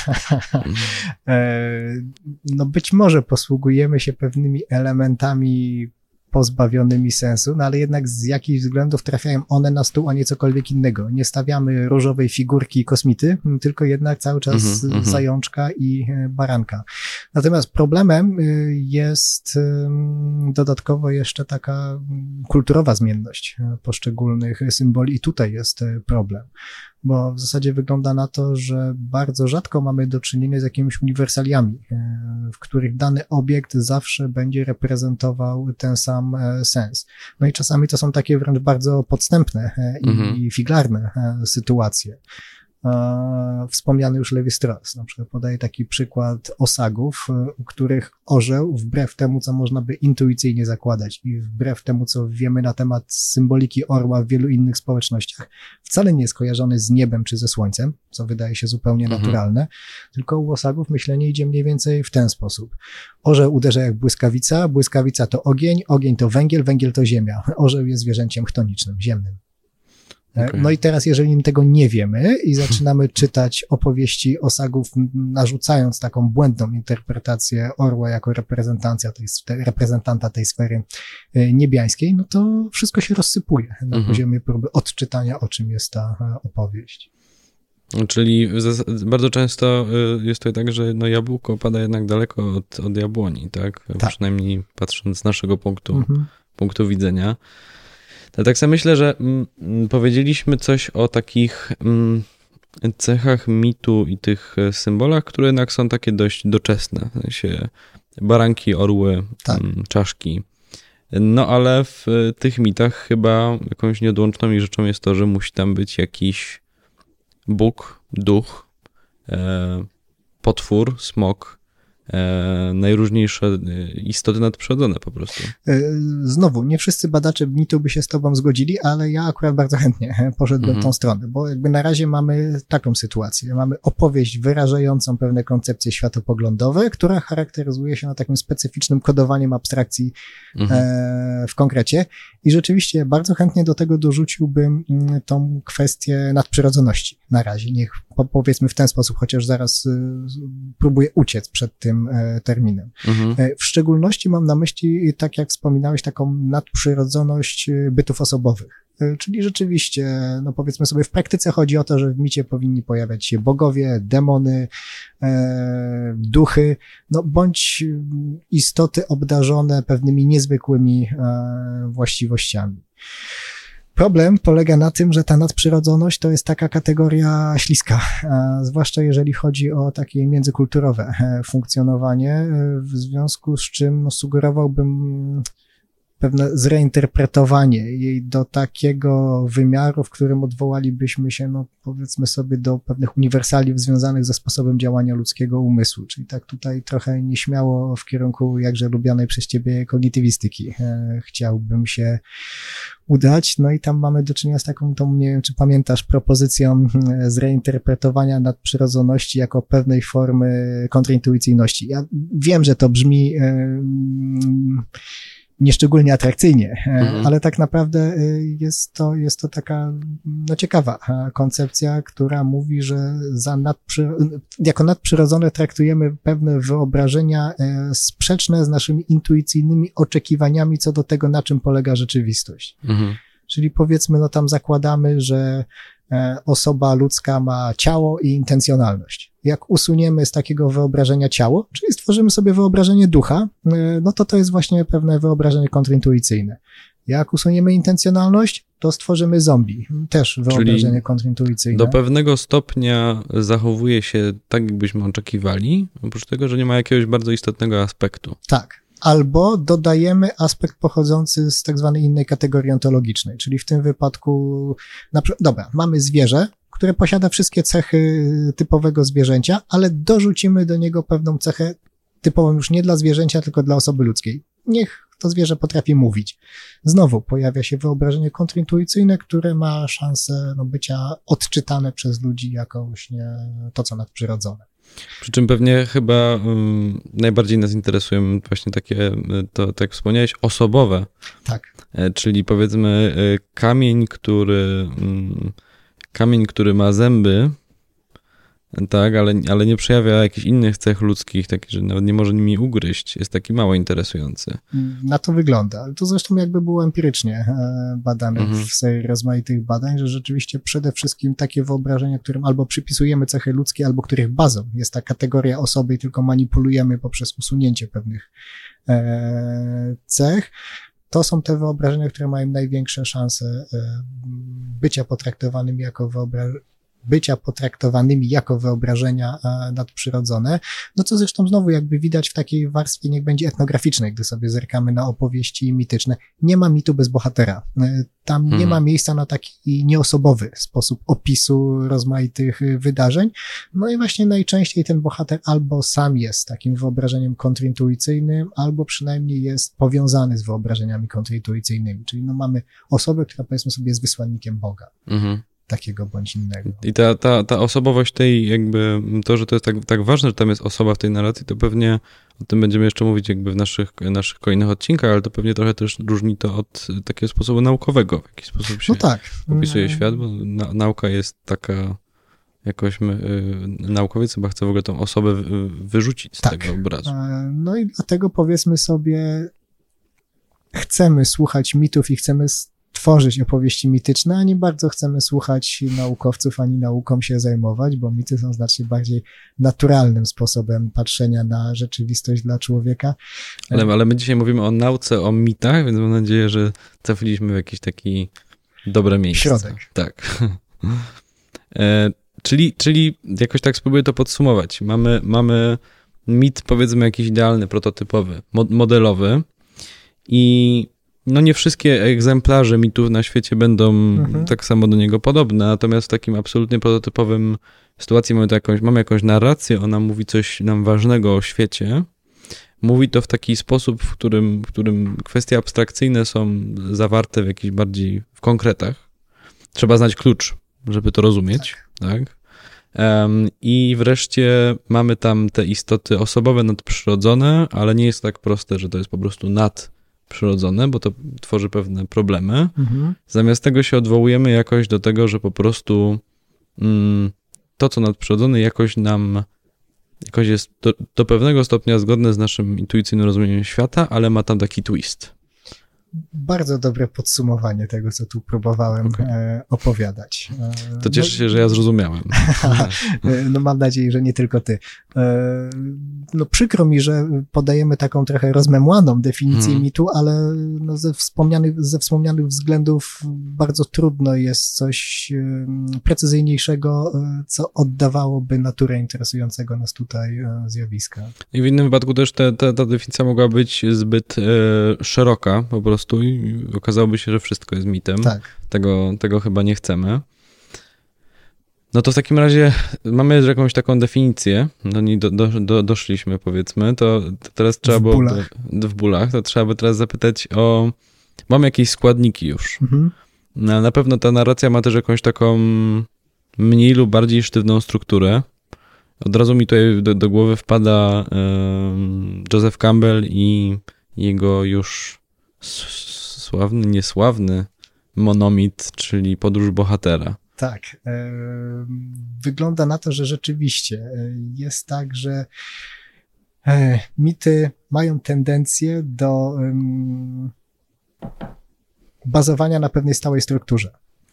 Speaker 2: No być może posługujemy się pewnymi elementami pozbawionymi sensu, no ale jednak z jakichś względów trafiają one na stół, a nie cokolwiek innego. Nie stawiamy różowej figurki kosmity, tylko jednak cały czas mm-hmm, zajączka i baranka. Natomiast problemem jest dodatkowo jeszcze taka kulturowa zmienność poszczególnych symboli i tutaj jest problem. Bo w zasadzie wygląda na to, że bardzo rzadko mamy do czynienia z jakimiś uniwersaliami, w których dany obiekt zawsze będzie reprezentował ten sam sens. No i czasami to są takie wręcz bardzo podstępne i, mhm. i figlarne sytuacje. e, wspomniany już Levi-Strauss. Na przykład podaje taki przykład osagów, e, u których orzeł, wbrew temu, co można by intuicyjnie zakładać i wbrew temu, co wiemy na temat symboliki orła w wielu innych społecznościach, wcale nie jest kojarzony z niebem czy ze słońcem, co wydaje się zupełnie mhm. naturalne, tylko u osagów myślenie idzie mniej więcej w ten sposób. Orzeł uderza jak błyskawica, błyskawica to ogień, ogień to węgiel, węgiel to ziemia. Orzeł jest zwierzęciem chtonicznym, ziemnym. Okay. No i teraz, jeżeli tego nie wiemy i zaczynamy czytać opowieści osagów, narzucając taką błędną interpretację orła jako reprezentacja tej, reprezentanta tej sfery niebiańskiej, no to wszystko się rozsypuje na mhm. poziomie próby odczytania, o czym jest ta opowieść.
Speaker 1: Czyli bardzo często jest to tak, że no jabłko pada jednak daleko od, od jabłoni, tak? tak? Przynajmniej patrząc z naszego punktu, mhm. punktu widzenia. To tak sobie myślę, że mm, powiedzieliśmy coś o takich mm, cechach mitu i tych symbolach, które jednak są takie dość doczesne. W sensie baranki, orły, tak. mm, czaszki. No ale w tych mitach chyba jakąś nieodłączną ich rzeczą jest to, że musi tam być jakiś Bóg, duch, e, potwór, smok, E, najróżniejsze istoty nadprzyrodzone po prostu.
Speaker 2: Znowu, nie wszyscy badacze mitu by się z tobą zgodzili, ale ja akurat bardzo chętnie poszedłbym mhm. tą stronę, bo jakby na razie mamy taką sytuację. Mamy opowieść wyrażającą pewne koncepcje światopoglądowe, która charakteryzuje się na takim specyficznym kodowaniem abstrakcji mhm. e, w konkrecie i rzeczywiście bardzo chętnie do tego dorzuciłbym tą kwestię nadprzyrodzoności na razie. Niech powiedzmy w ten sposób, chociaż zaraz y, próbuję uciec przed tym e, terminem. Mhm. E, w szczególności mam na myśli, tak jak wspominałeś, taką nadprzyrodzoność bytów osobowych. E, czyli rzeczywiście, no powiedzmy sobie, w praktyce chodzi o to, że w micie powinni pojawiać się bogowie, demony, e, duchy, no bądź istoty obdarzone pewnymi niezwykłymi e, właściwościami. Problem polega na tym, że ta nadprzyrodzoność to jest taka kategoria śliska, zwłaszcza jeżeli chodzi o takie międzykulturowe funkcjonowanie, w związku z czym no, sugerowałbym pewne zreinterpretowanie jej do takiego wymiaru, w którym odwołalibyśmy się, no powiedzmy sobie, do pewnych uniwersaliów związanych ze sposobem działania ludzkiego umysłu, czyli tak tutaj trochę nieśmiało w kierunku jakże lubianej przez ciebie kognitywistyki e, chciałbym się udać, no i tam mamy do czynienia z taką, tą, nie wiem, czy pamiętasz, propozycją zreinterpretowania nadprzyrodzoności jako pewnej formy kontraintuicyjności. Ja wiem, że to brzmi e, nieszczególnie atrakcyjnie, mhm. ale tak naprawdę jest to, jest to taka no, ciekawa koncepcja, która mówi, że za nadprzy, jako nadprzyrodzone traktujemy pewne wyobrażenia sprzeczne z naszymi intuicyjnymi oczekiwaniami co do tego, na czym polega rzeczywistość. Mhm. Czyli powiedzmy, no tam zakładamy, że osoba ludzka ma ciało i intencjonalność. Jak usuniemy z takiego wyobrażenia ciało, czyli stworzymy sobie wyobrażenie ducha, no to to jest właśnie pewne wyobrażenie kontrintuicyjne. Jak usuniemy intencjonalność, to stworzymy zombie. Też wyobrażenie czyli kontrintuicyjne.
Speaker 1: Do pewnego stopnia zachowuje się tak, jakbyśmy oczekiwali, oprócz tego, że nie ma jakiegoś bardzo istotnego aspektu.
Speaker 2: Tak. Albo dodajemy aspekt pochodzący z tak zwanej innej kategorii ontologicznej, czyli w tym wypadku, na, dobra, mamy zwierzę, które posiada wszystkie cechy typowego zwierzęcia, ale dorzucimy do niego pewną cechę typową już nie dla zwierzęcia, tylko dla osoby ludzkiej. Niech to zwierzę potrafi mówić. Znowu pojawia się wyobrażenie kontrintuicyjne, które ma szansę no, bycia odczytane przez ludzi jako właśnie to, co nadprzyrodzone.
Speaker 1: Przy czym pewnie chyba um, najbardziej nas interesują właśnie takie, to tak jak wspomniałeś, osobowe.
Speaker 2: Tak.
Speaker 1: E, czyli powiedzmy kamień, który um, kamień, który ma zęby, tak, ale, ale nie przejawia jakichś innych cech ludzkich, takich, że nawet nie może nimi ugryźć, jest taki mało interesujący.
Speaker 2: Na to wygląda, ale to zresztą jakby było empirycznie badane mhm. w serii rozmaitych badań, że rzeczywiście przede wszystkim takie wyobrażenia, którym albo przypisujemy cechy ludzkie, albo których bazą jest ta kategoria osoby i tylko manipulujemy poprzez usunięcie pewnych e, cech, to są te wyobrażenia, które mają największe szanse e, bycia potraktowanymi jako wyobrażenia bycia potraktowanymi jako wyobrażenia nadprzyrodzone, no co zresztą znowu jakby widać w takiej warstwie, niech będzie etnograficznej, gdy sobie zerkamy na opowieści mityczne. Nie ma mitu bez bohatera. Tam hmm. nie ma miejsca na taki nieosobowy sposób opisu rozmaitych wydarzeń. No i właśnie najczęściej ten bohater albo sam jest takim wyobrażeniem kontrintuicyjnym, albo przynajmniej jest powiązany z wyobrażeniami kontrintuicyjnymi. Czyli no mamy osobę, która powiedzmy sobie jest wysłannikiem Boga. Mhm. Takiego bądź innego.
Speaker 1: I ta, ta, ta osobowość tej jakby, to, że to jest tak, tak ważne, że tam jest osoba w tej narracji, to pewnie o tym będziemy jeszcze mówić jakby w naszych, naszych kolejnych odcinkach, ale to pewnie trochę też różni to od takiego sposobu naukowego, w jaki sposób się
Speaker 2: no tak.
Speaker 1: opisuje świat, bo na, nauka jest taka jakoś my, y, naukowiec chyba chce w ogóle tą osobę wy, wyrzucić z tak. tego obrazu.
Speaker 2: No i dlatego powiedzmy sobie, chcemy słuchać mitów i chcemy tworzyć opowieści mityczne, a nie bardzo chcemy słuchać naukowców, ani nauką się zajmować, bo mity są znacznie bardziej naturalnym sposobem patrzenia na rzeczywistość dla człowieka.
Speaker 1: Ale, ale my dzisiaj mówimy o nauce, o mitach, więc mam nadzieję, że trafiliśmy w jakiś taki dobre miejsce.
Speaker 2: Środek.
Speaker 1: Tak. e, czyli, czyli jakoś tak spróbuję to podsumować. Mamy, mamy mit, powiedzmy, jakiś idealny, prototypowy, mod, modelowy i no nie wszystkie egzemplarze mitów na świecie będą mhm. tak samo do niego podobne, natomiast w takim absolutnie prototypowym sytuacji mamy, to jakąś, mamy jakąś narrację, ona mówi coś nam ważnego o świecie, mówi to w taki sposób, w którym, w którym kwestie abstrakcyjne są zawarte w jakichś bardziej w konkretach. Trzeba znać klucz, żeby to rozumieć, tak? tak? Um, I wreszcie mamy tam te istoty osobowe, nadprzyrodzone, ale nie jest tak proste, że to jest po prostu nad przyrodzone, bo to tworzy pewne problemy. Mhm. Zamiast tego się odwołujemy jakoś do tego, że po prostu mm, to, co nadprzyrodzone, jakoś nam jakoś jest do, do pewnego stopnia zgodne z naszym intuicyjnym rozumieniem świata, ale ma tam taki twist.
Speaker 2: Bardzo dobre podsumowanie tego, co tu próbowałem okay. e, opowiadać.
Speaker 1: E, to cieszę no, się, że ja zrozumiałem.
Speaker 2: No mam nadzieję, że nie tylko ty. E, no przykro mi, że podajemy taką trochę rozmemłaną definicję hmm. mitu, ale no ze, wspomnianych, ze wspomnianych względów bardzo trudno jest coś e, precyzyjniejszego, e, co oddawałoby naturę interesującego nas tutaj e, zjawiska.
Speaker 1: I w innym wypadku też te, te, ta definicja mogła być zbyt e, szeroka po prostu i okazałoby się, że wszystko jest mitem. Tak. Tego, tego chyba nie chcemy. No to w takim razie mamy jakąś taką definicję, do niej do, do, do, doszliśmy powiedzmy, to, to teraz trzeba
Speaker 2: w
Speaker 1: było...
Speaker 2: Bólach.
Speaker 1: Do, w bólach. To trzeba by teraz zapytać o... Mamy jakieś składniki już. Mhm. No, na pewno ta narracja ma też jakąś taką mniej lub bardziej sztywną strukturę. Od razu mi tutaj do, do głowy wpada um, Joseph Campbell i jego już sławny, niesławny monomit, czyli Podróż bohatera.
Speaker 2: Tak. E, wygląda na to, że rzeczywiście jest tak, że e, mity mają tendencję do um, bazowania na pewnej stałej strukturze.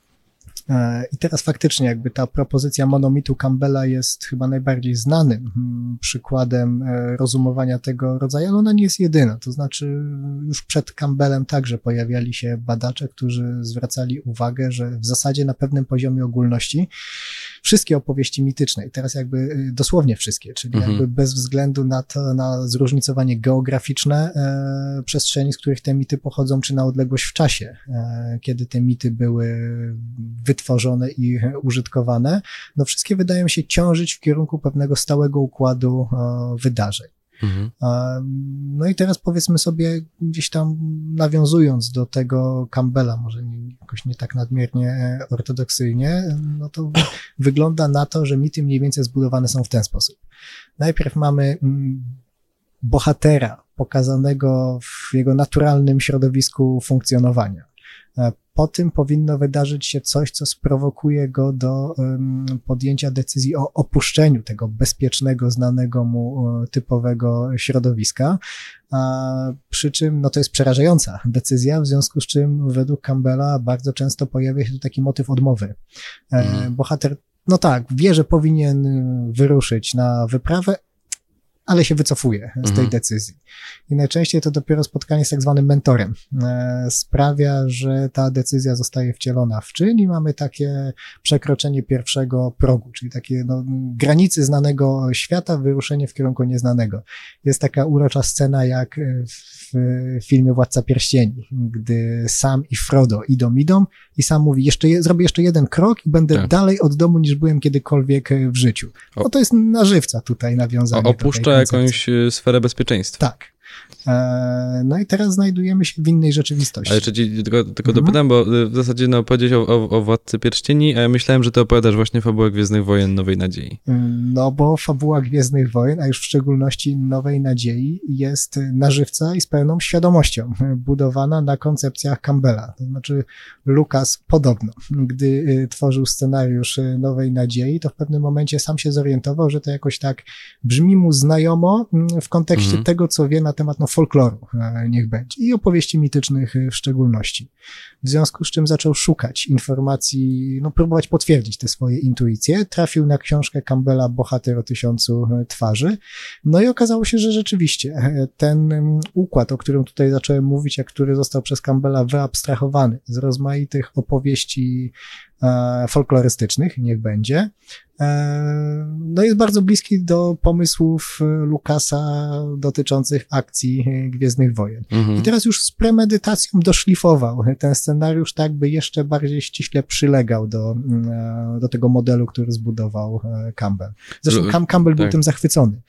Speaker 2: I teraz faktycznie jakby ta propozycja monomitu Campbella jest chyba najbardziej znanym przykładem rozumowania tego rodzaju, ale ona nie jest jedyna. To znaczy już przed Campbellem także pojawiali się badacze, którzy zwracali uwagę, że w zasadzie na pewnym poziomie ogólności wszystkie opowieści mityczne, i teraz jakby dosłownie wszystkie, czyli mhm. jakby bez względu na to, na zróżnicowanie geograficzne e, przestrzeni, z których te mity pochodzą, czy na odległość w czasie, e, kiedy te mity były wytworzone i użytkowane, no wszystkie wydają się ciążyć w kierunku pewnego stałego układu e, wydarzeń. Mhm. No i teraz powiedzmy sobie, gdzieś tam nawiązując do tego Campbella, może nie, jakoś nie tak nadmiernie ortodoksyjnie, no to wygląda na to, że mity mniej więcej zbudowane są w ten sposób. Najpierw mamy bohatera pokazanego w jego naturalnym środowisku funkcjonowania. Po tym powinno wydarzyć się coś, co sprowokuje go do um, podjęcia decyzji o opuszczeniu tego bezpiecznego, znanego mu typowego środowiska, a przy czym no to jest przerażająca decyzja, w związku z czym według Campbella bardzo często pojawia się tu taki motyw odmowy. Mhm. E, bohater, no tak, wie, że powinien wyruszyć na wyprawę, ale się wycofuje z tej
Speaker 1: mhm.
Speaker 2: decyzji. I najczęściej to dopiero spotkanie z tak zwanym mentorem e, sprawia, że ta decyzja zostaje wcielona w czyn i mamy takie przekroczenie pierwszego progu, czyli takie no, granicy znanego świata, wyruszenie w kierunku nieznanego. Jest taka urocza scena jak w filmie Władca Pierścieni, gdy Sam i Frodo idą, idą i Sam mówi, jeszcze je, zrobię jeszcze jeden krok i będę tak. dalej od domu niż byłem kiedykolwiek w życiu. No to jest nażywca tutaj nawiązanie.
Speaker 1: O, opuszcza jakąś sferę bezpieczeństwa.
Speaker 2: Tak. No i teraz znajdujemy się w innej rzeczywistości.
Speaker 1: Ale jeszcze ci tylko, tylko dopytam, bo w zasadzie no, powiedziałeś o, o, o Władcy Pierścieni, a ja myślałem, że ty opowiadasz właśnie fabułę Gwiezdnych Wojen Nowej Nadziei.
Speaker 2: No bo fabuła Gwiezdnych Wojen, a już w szczególności Nowej Nadziei, jest na żywca i z pełną świadomością budowana na koncepcjach Campbella. To znaczy Lucas podobno, gdy tworzył scenariusz Nowej Nadziei, to w pewnym momencie sam się zorientował, że to jakoś tak brzmi mu znajomo w kontekście mhm. tego, co wie na temat no, folkloru, niech będzie, i opowieści mitycznych w szczególności. W związku z czym zaczął szukać informacji, no próbować potwierdzić te swoje intuicje. Trafił na książkę Campbella Bohater o tysiącu twarzy. No i okazało się, że rzeczywiście ten układ, o którym tutaj zacząłem mówić, a który został przez Campbella wyabstrahowany z rozmaitych opowieści e, folklorystycznych, niech będzie, e, no jest bardzo bliski do pomysłów Lucasa dotyczących akcji Gwiezdnych Wojen. Mhm. I teraz już z premedytacją doszlifował ten scenariusz tak, by jeszcze bardziej ściśle przylegał do, do tego modelu, który zbudował Campbell. Zresztą Cam- Campbell tak. był tym zachwycony.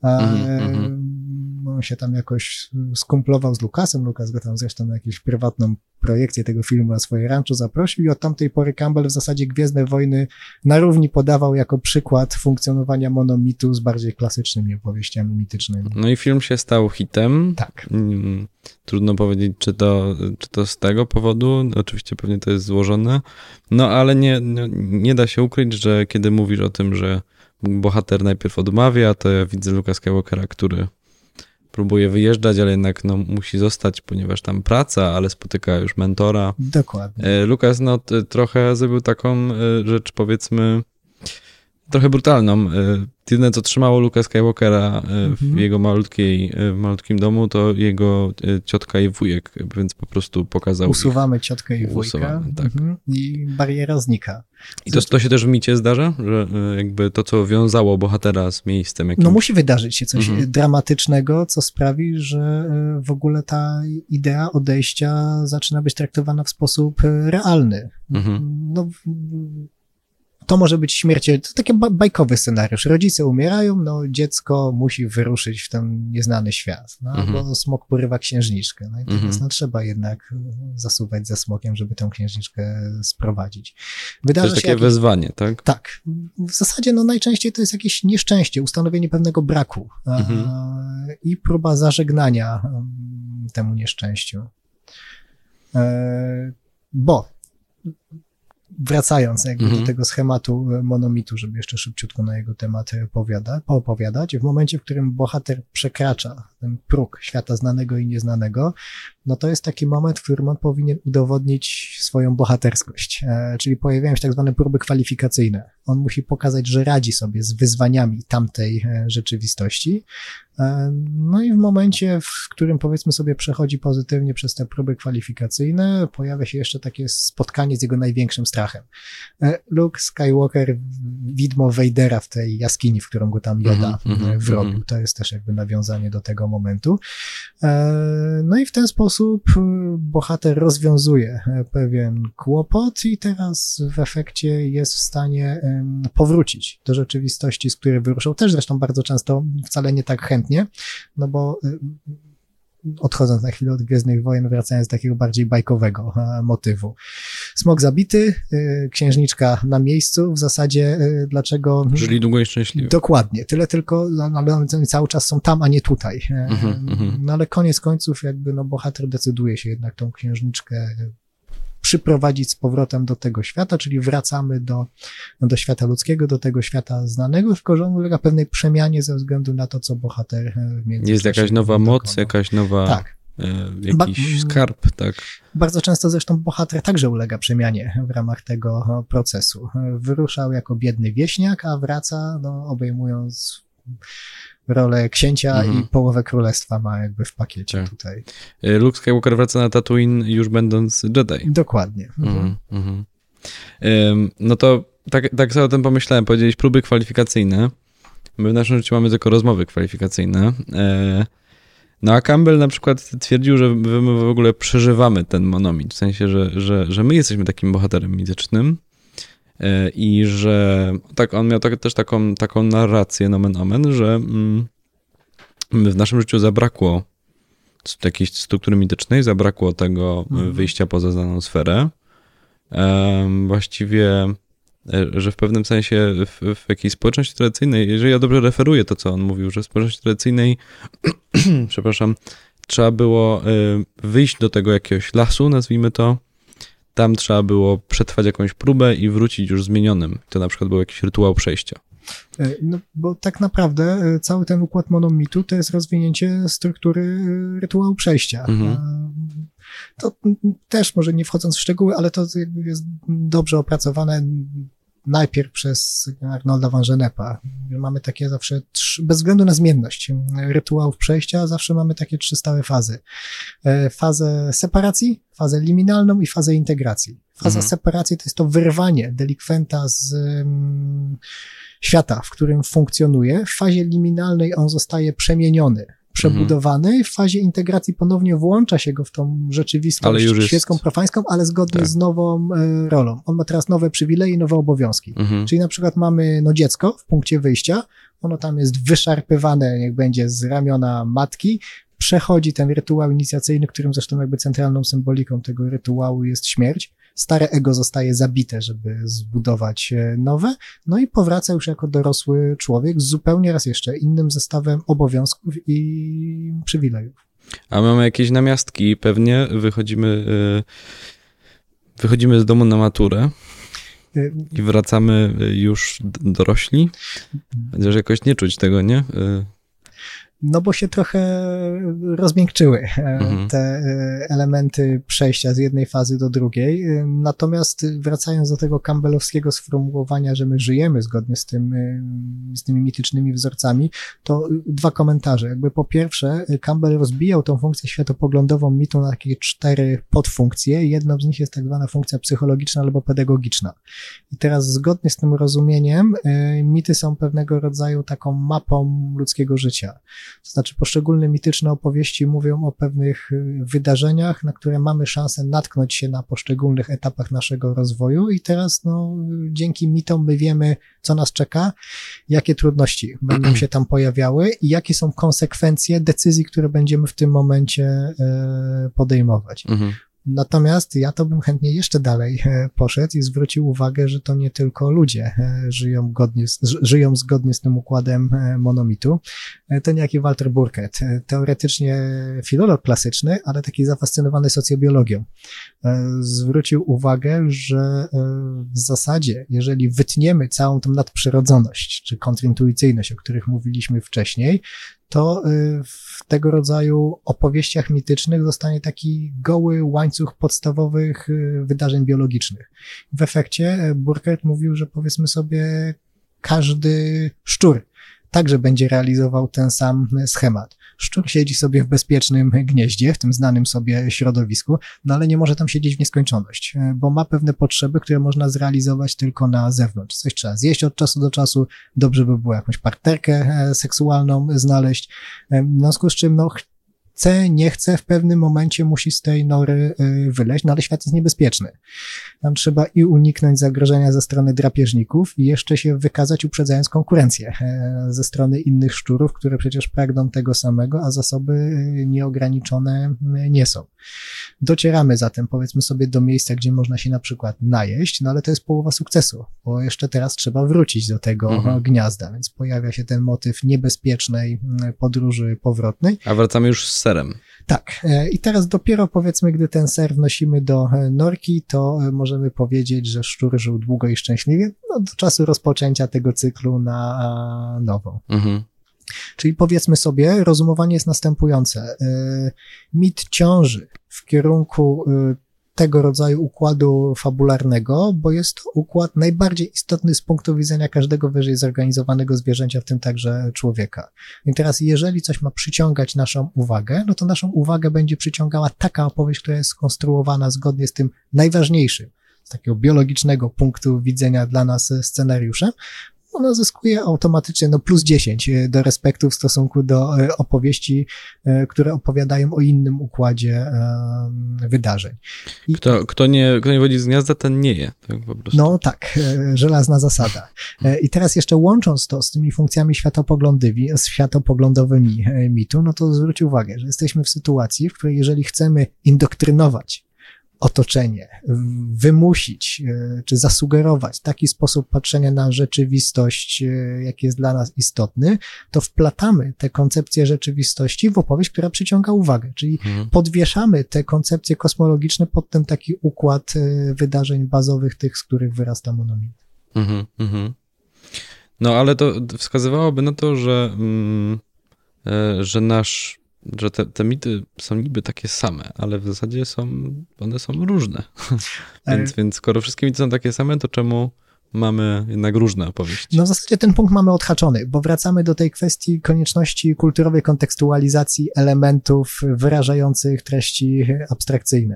Speaker 2: Mhm. On się tam jakoś skumplował z Lucasem, Lucas go tam zresztą na jakąś prywatną projekcję tego filmu na swoje rancho zaprosił i od tamtej pory Campbell w zasadzie Gwiezdne Wojny na równi podawał jako przykład funkcjonowania monomitu z bardziej klasycznymi opowieściami mitycznymi.
Speaker 1: No i film się stał hitem.
Speaker 2: Tak.
Speaker 1: Trudno powiedzieć, czy to, czy to z tego powodu, oczywiście pewnie to jest złożone, no ale nie, nie, nie da się ukryć, że kiedy mówisz o tym, że bohater najpierw odmawia, to ja widzę Luka Skywalkera, który próbuje wyjeżdżać, ale jednak no, musi zostać, ponieważ tam praca, ale spotyka już mentora.
Speaker 2: Dokładnie.
Speaker 1: Lukas no, t- trochę zrobił taką rzecz, powiedzmy, trochę brutalną. Jedyne, co trzymało Luka Skywalkera w mhm. jego malutkiej, w malutkim domu, to jego ciotka i wujek, więc po prostu pokazał
Speaker 2: Usuwamy
Speaker 1: ich.
Speaker 2: ciotkę i wujka
Speaker 1: Usuwamy, tak.
Speaker 2: mhm. i bariera znika.
Speaker 1: I to, to się też w micie zdarza? Że jakby to, co wiązało bohatera z miejscem jakimś...
Speaker 2: No musi wydarzyć się coś
Speaker 1: mhm.
Speaker 2: dramatycznego, co sprawi, że w ogóle ta idea odejścia zaczyna być traktowana w sposób realny. Mhm. No... To może być śmierć, to taki bajkowy scenariusz. Rodzice umierają, no dziecko musi wyruszyć w ten nieznany świat, no, mm-hmm. bo smok porywa księżniczkę. No i teraz mm-hmm. no, trzeba jednak zasuwać za smokiem, żeby tę księżniczkę sprowadzić. Wydarza
Speaker 1: to jest
Speaker 2: się
Speaker 1: takie
Speaker 2: jakieś...
Speaker 1: wezwanie, tak?
Speaker 2: Tak. W zasadzie no najczęściej to jest jakieś nieszczęście, ustanowienie pewnego braku mm-hmm. a, i próba zażegnania um, temu nieszczęściu. E, bo wracając jakby mm-hmm. do tego schematu monomitu, żeby jeszcze szybciutko na jego temat powiada, poopowiadać, w momencie, w którym bohater przekracza ten próg świata znanego i nieznanego, no to jest taki moment, w którym on powinien udowodnić swoją bohaterskość, e, czyli pojawiają się tak zwane próby kwalifikacyjne. On musi pokazać, że radzi sobie z wyzwaniami tamtej e, rzeczywistości. E, no i w momencie, w którym powiedzmy sobie przechodzi pozytywnie przez te próby kwalifikacyjne, pojawia się jeszcze takie spotkanie z jego największym strachem. E, Luke Skywalker, widmo Vadera w tej jaskini, w którą go tam Yoda mm-hmm, wrobił. Mm-hmm. To jest też jakby nawiązanie do tego momentu. E, no i w ten sposób bohater rozwiązuje pewien kłopot i teraz w efekcie jest w stanie powrócić do rzeczywistości, z której wyruszył. Też zresztą bardzo często wcale nie tak chętnie, no bo odchodząc na chwilę od Gwiezdnych Wojen, wracając do takiego bardziej bajkowego motywu. Smok zabity, księżniczka na miejscu, w zasadzie dlaczego...
Speaker 1: Żyli długo i szczęśliwie.
Speaker 2: Dokładnie, tyle tylko, ale oni cały czas są tam, a nie tutaj. Mm-hmm. No ale koniec końców jakby no bohater decyduje się jednak tą księżniczkę przyprowadzić z powrotem do tego świata, czyli wracamy do, do świata ludzkiego, do tego świata znanego, tylko że on ulega pewnej przemianie ze względu na to, co bohater w międzyczasie
Speaker 1: jest jakaś nowa dokonał. Moc, jakaś nowa...
Speaker 2: Tak.
Speaker 1: Jakiś ba- skarb, tak.
Speaker 2: Bardzo często zresztą bohater także ulega przemianie w ramach tego procesu. Wyruszał jako biedny wieśniak, a wraca, no, obejmując rolę księcia
Speaker 1: Mhm.
Speaker 2: i połowę królestwa ma jakby w pakiecie
Speaker 1: Tak.
Speaker 2: tutaj.
Speaker 1: Luke Skywalker wraca na Tatooine już będąc Jedi.
Speaker 2: Dokładnie.
Speaker 1: Mhm, mhm. Ym, No to tak, tak sobie o tym pomyślałem, powiedziałeś próby kwalifikacyjne. My w naszym życiu mamy tylko rozmowy kwalifikacyjne. E, No a Campbell na przykład twierdził, że my w ogóle przeżywamy ten monomit, w sensie, że, że, że my jesteśmy takim bohaterem mitycznym e, i że tak, on miał tak, też taką, taką narrację, nomen omen, że mm, w naszym życiu zabrakło jakiejś struktury mitycznej, zabrakło tego
Speaker 2: Mhm.
Speaker 1: wyjścia poza znaną sferę. Um, właściwie, e, że w pewnym sensie w, w jakiejś społeczności tradycyjnej, jeżeli ja dobrze referuję to, co on mówił, że w społeczności tradycyjnej, przepraszam, trzeba było e, wyjść do tego jakiegoś lasu, nazwijmy to, tam trzeba było przetrwać jakąś próbę i wrócić już zmienionym. To na przykład był jakiś rytuał przejścia.
Speaker 2: No, bo tak naprawdę cały ten układ monomitu to jest rozwinięcie struktury rytuału przejścia.
Speaker 1: Mhm.
Speaker 2: To też może nie wchodząc w szczegóły, ale to jest dobrze opracowane najpierw przez Arnolda van Genepa. Mamy takie zawsze, trzy, bez względu na zmienność rytuałów przejścia, zawsze mamy takie trzy stałe fazy. Fazę separacji, fazę liminalną i fazę integracji. Faza
Speaker 1: Mhm.
Speaker 2: separacji to jest to wyrwanie delikwenta z um, świata, w którym funkcjonuje. W fazie liminalnej on zostaje przemieniony, przebudowany. W fazie integracji ponownie włącza się go w tą rzeczywistość
Speaker 1: Ale już jest-
Speaker 2: świecką, profańską, ale zgodnie
Speaker 1: Tak.
Speaker 2: z nową e, rolą. On ma teraz nowe przywileje i nowe obowiązki.
Speaker 1: Mhm.
Speaker 2: Czyli na przykład mamy no dziecko w punkcie wyjścia, ono tam jest wyszarpywane, niech będzie z ramiona matki, przechodzi ten rytuał inicjacyjny, którym zresztą jakby centralną symboliką tego rytuału jest śmierć. Stare ego zostaje zabite, żeby zbudować e, nowe, no i powraca już jako dorosły człowiek z zupełnie raz jeszcze innym zestawem obowiązków i przywilejów.
Speaker 1: A mamy jakieś namiastki, pewnie wychodzimy, y, wychodzimy z domu na maturę
Speaker 2: Y,
Speaker 1: i wracamy y, już d- dorośli. Chociaż jakoś nie czuć tego, nie? Y,
Speaker 2: No bo się trochę rozmiękczyły e,
Speaker 1: Mhm.
Speaker 2: te e, elementy przejścia z jednej fazy do drugiej. E, Natomiast wracając do tego campbellowskiego sformułowania, że my żyjemy zgodnie z, tym, e, z tymi mitycznymi wzorcami, to dwa komentarze. Jakby po pierwsze, Campbell rozbijał tą funkcję światopoglądową mitu na takie cztery podfunkcje. Jedną z nich jest tak zwana funkcja psychologiczna albo pedagogiczna. I teraz zgodnie z tym rozumieniem e, mity są pewnego rodzaju taką mapą ludzkiego życia. To znaczy poszczególne mityczne opowieści mówią o pewnych y, wydarzeniach, na które mamy szansę natknąć się na poszczególnych etapach naszego rozwoju i teraz no, y, dzięki mitom my wiemy, co nas czeka, jakie trudności będą się tam pojawiały i jakie są konsekwencje decyzji, które będziemy w tym momencie y, podejmować.
Speaker 1: mhm.
Speaker 2: Natomiast ja to bym chętnie jeszcze dalej e, poszedł i zwrócił uwagę, że to nie tylko ludzie e, żyją, godnie, z- ży- żyją zgodnie z tym układem e, monomitu. E, To niejaki Walter Burkert, e, teoretycznie filolog klasyczny, ale taki zafascynowany socjobiologią. E, Zwrócił uwagę, że e, w zasadzie, jeżeli wytniemy całą tą nadprzyrodzoność, czy kontrintuicyjność, o których mówiliśmy wcześniej, to y, w tego rodzaju opowieściach mitycznych zostanie taki goły łańcuch podstawowych y, wydarzeń biologicznych. W efekcie y, Burkert mówił, że powiedzmy sobie każdy szczur także będzie realizował ten sam schemat. Szczur siedzi sobie w bezpiecznym gnieździe, w tym znanym sobie środowisku, no ale nie może tam siedzieć w nieskończoność, y, bo ma pewne potrzeby, które można zrealizować tylko na zewnątrz. Coś trzeba zjeść od czasu do czasu, dobrze by było jakąś partnerkę e, seksualną znaleźć, e, w związku z czym no chce, nie chce, w pewnym momencie musi z tej nory e, wyleźć, no ale świat jest niebezpieczny. Tam trzeba i uniknąć zagrożenia ze strony drapieżników i jeszcze się wykazać uprzedzając konkurencję e, ze strony innych szczurów, które przecież pragną tego samego, a zasoby e, nieograniczone e, nie są. Docieramy zatem, powiedzmy sobie, do miejsca, gdzie można się na przykład najeść, no ale to jest połowa sukcesu, bo jeszcze teraz trzeba wrócić do tego
Speaker 1: Mhm.
Speaker 2: gniazda, więc pojawia się ten motyw niebezpiecznej mm, podróży powrotnej.
Speaker 1: A wracamy już z serem.
Speaker 2: Tak, e, i teraz dopiero powiedzmy, gdy ten ser wnosimy do e, norki, to e, możemy powiedzieć, że szczur żył długo i szczęśliwie, no do czasu rozpoczęcia tego cyklu na a, nową.
Speaker 1: Mhm.
Speaker 2: Czyli powiedzmy sobie, rozumowanie jest następujące. E, Mit ciąży w kierunku e, tego rodzaju układu fabularnego, bo jest to układ najbardziej istotny z punktu widzenia każdego wyżej zorganizowanego zwierzęcia, w tym także człowieka. I teraz, jeżeli coś ma przyciągać naszą uwagę, no to naszą uwagę będzie przyciągała taka opowieść, która jest skonstruowana zgodnie z tym najważniejszym, z takiego biologicznego punktu widzenia dla nas scenariuszem. Ona zyskuje automatycznie no plus dziesięć do respektu w stosunku do opowieści, które opowiadają o innym układzie wydarzeń. I
Speaker 1: kto, kto, nie, kto nie wodzi z gniazda, ten nie je. Tak po prostu.
Speaker 2: No tak, żelazna zasada. I teraz jeszcze łącząc to z tymi funkcjami światopoglądowymi, światopoglądowymi mitu, no to zwróć uwagę, że jesteśmy w sytuacji, w której jeżeli chcemy indoktrynować otoczenie, wymusić czy zasugerować taki sposób patrzenia na rzeczywistość, jaki jest dla nas istotny, to wplatamy te koncepcje rzeczywistości w opowieść, która przyciąga uwagę, czyli mhm. podwieszamy te koncepcje kosmologiczne pod ten taki układ wydarzeń bazowych, tych, z których wyrasta monomit.
Speaker 1: Mhm, mhm. No ale to wskazywałoby na to, że, mm, że nasz że te, te mity są niby takie same, ale w zasadzie są, one są różne. więc, więc skoro wszystkie mity są takie same, to czemu mamy jednak różne opowieści?
Speaker 2: No w zasadzie ten punkt mamy odhaczony, bo wracamy do tej kwestii konieczności kulturowej kontekstualizacji elementów wyrażających treści abstrakcyjne.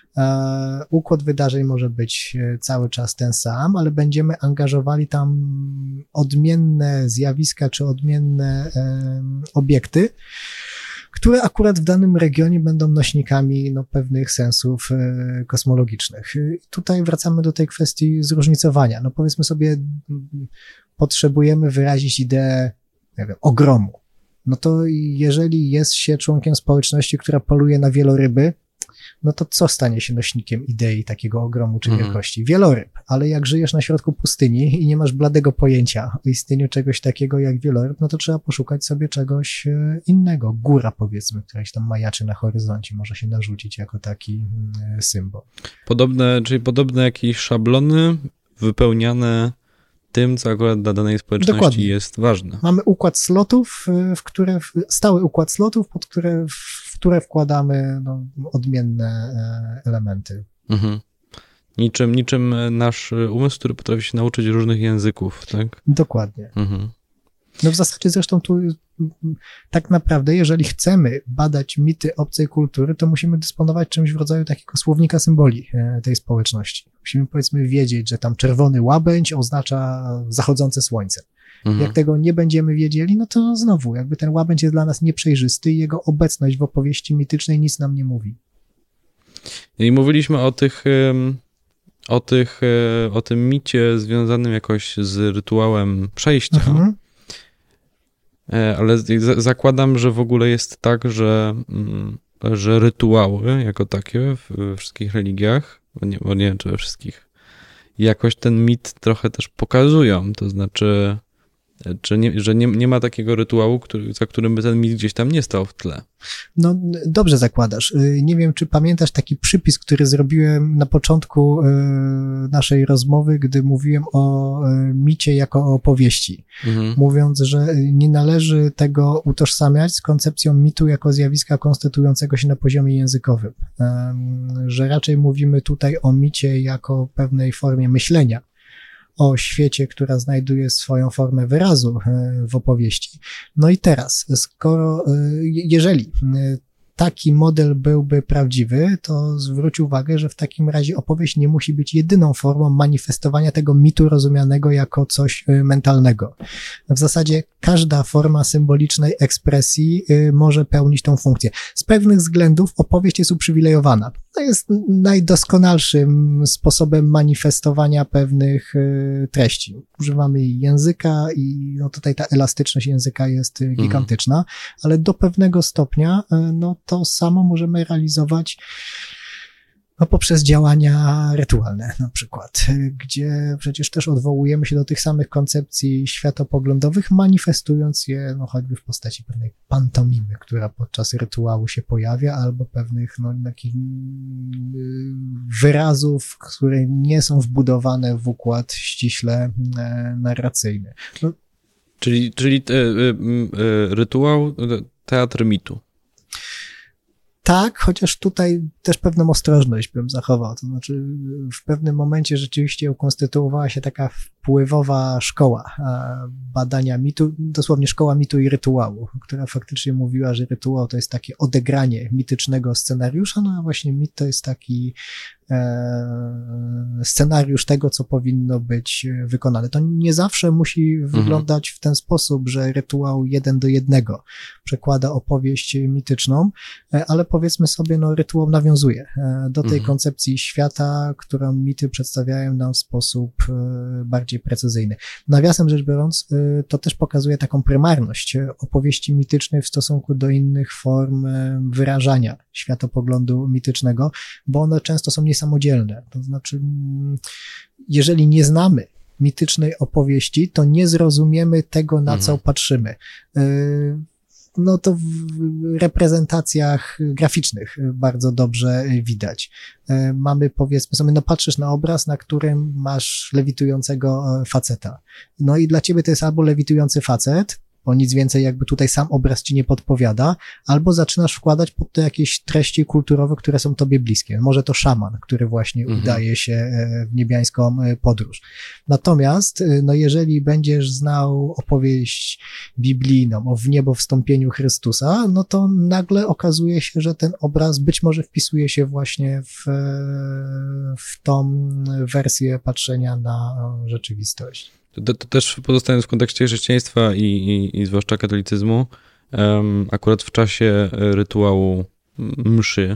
Speaker 2: E, układ wydarzeń może być cały czas ten sam, ale będziemy angażowali tam odmienne zjawiska czy odmienne e, obiekty, które akurat w danym regionie będą nośnikami no, pewnych sensów e, kosmologicznych. I tutaj wracamy do tej kwestii zróżnicowania. No powiedzmy sobie, potrzebujemy wyrazić ideę, nie wiem, ogromu. No to jeżeli jest się członkiem społeczności, która poluje na wieloryby, no to co stanie się nośnikiem idei takiego ogromu czy
Speaker 1: Mhm.
Speaker 2: wielkości? Wieloryb. Ale jak żyjesz na środku pustyni i nie masz bladego pojęcia o istnieniu czegoś takiego jak wieloryb, no to trzeba poszukać sobie czegoś e, innego. Góra, powiedzmy, która się tam majaczy na horyzoncie, może się narzucić jako taki e, symbol.
Speaker 1: Podobne, czyli podobne jakieś szablony wypełniane tym, co akurat dla danej społeczności
Speaker 2: Dokładnie.
Speaker 1: jest ważne.
Speaker 2: Mamy układ slotów, e, w które, stały układ slotów, pod które, w które wkładamy no, odmienne e, elementy.
Speaker 1: Mhm. Niczym, niczym nasz umysł, który potrafi się nauczyć różnych języków, tak?
Speaker 2: Dokładnie.
Speaker 1: Mhm.
Speaker 2: No w zasadzie zresztą tu tak naprawdę, jeżeli chcemy badać mity obcej kultury, to musimy dysponować czymś w rodzaju takiego słownika symboli tej społeczności. Musimy powiedzmy wiedzieć, że tam czerwony łabędź oznacza zachodzące słońce.
Speaker 1: Mhm.
Speaker 2: Jak tego nie będziemy wiedzieli, no to znowu jakby ten łabędź jest dla nas nieprzejrzysty i jego obecność w opowieści mitycznej nic nam nie mówi.
Speaker 1: I mówiliśmy o tych, ym, o tych, y, o tym micie związanym jakoś z rytuałem przejścia.
Speaker 2: Mhm.
Speaker 1: E, Ale z- zakładam, że w ogóle jest tak, że, mm, że rytuały jako takie w we wszystkich religiach, bo nie, bo nie wiem, czy we wszystkich, jakoś ten mit trochę też pokazują. To znaczy, e, czy nie, że nie, nie ma takiego rytuału, który, za którym by ten mit gdzieś tam nie stał w tle.
Speaker 2: No, dobrze zakładasz. Y, Nie wiem, czy pamiętasz taki przypis, który zrobiłem na początku y, naszej rozmowy, gdy mówiłem o y, micie jako o opowieści.
Speaker 1: Mhm.
Speaker 2: Mówiąc, że nie należy tego utożsamiać z koncepcją mitu jako zjawiska konstytuującego się na poziomie językowym. Em, Że raczej mówimy tutaj o micie jako pewnej formie myślenia o świecie, która znajduje swoją formę wyrazu e, w opowieści. No i teraz, skoro, e, je- jeżeli e, taki model byłby prawdziwy, to zwróć uwagę, że w takim razie opowieść nie musi być jedyną formą manifestowania tego mitu rozumianego jako coś e, mentalnego. W zasadzie każda forma symbolicznej ekspresji e, może pełnić tą funkcję. Z pewnych względów opowieść jest uprzywilejowana. To jest najdoskonalszym sposobem manifestowania pewnych e, treści. Używamy języka i no tutaj ta elastyczność języka jest e, gigantyczna, ale do pewnego stopnia e, no to samo możemy realizować no, poprzez działania rytualne na przykład, e, gdzie przecież też odwołujemy się do tych samych koncepcji światopoglądowych, manifestując je no, choćby w postaci pewnej pantomimy, która podczas rytuału się pojawia, albo pewnych no, takich mm, wyrazów, które nie są wbudowane w układ ściśle e, narracyjny. No,
Speaker 1: Czyli, czyli te, y, y, rytuał, y, teatr mitu.
Speaker 2: Tak, chociaż tutaj też pewną ostrożność bym zachował. To znaczy w pewnym momencie rzeczywiście ukonstytuowała się taka wpływowa szkoła badania mitu, dosłownie szkoła mitu i rytuału, która faktycznie mówiła, że rytuał to jest takie odegranie mitycznego scenariusza, no a właśnie mit to jest taki scenariusz tego, co powinno być wykonane. To nie zawsze musi wyglądać w ten sposób, że rytuał jeden do jednego przekłada opowieść mityczną, ale powiedzmy sobie, no rytuał nawiązuje do tej mhm. koncepcji świata, którą mity przedstawiają nam w sposób bardziej precyzyjny. Nawiasem rzecz biorąc, to też pokazuje taką prymarność opowieści mitycznej w stosunku do innych form wyrażania światopoglądu mitycznego, bo one często są niesamodzielne. To znaczy, jeżeli nie znamy mitycznej opowieści, to nie zrozumiemy tego, na mhm. co patrzymy. No to w reprezentacjach graficznych bardzo dobrze widać. Mamy, powiedzmy sobie, no patrzysz na obraz, na którym masz lewitującego faceta. No i dla ciebie to jest albo lewitujący facet, bo nic więcej jakby tutaj sam obraz ci nie podpowiada, albo zaczynasz wkładać pod to jakieś treści kulturowe, które są tobie bliskie. Może to szaman, który właśnie mhm. udaje się w niebiańską podróż. Natomiast, no jeżeli będziesz znał opowieść biblijną o wniebowstąpieniu Chrystusa, no to nagle okazuje się, że ten obraz być może wpisuje się właśnie w, w tą wersję patrzenia na rzeczywistość.
Speaker 1: To, to też pozostając w kontekście chrześcijaństwa i, i, i zwłaszcza katolicyzmu, um, akurat w czasie rytuału mszy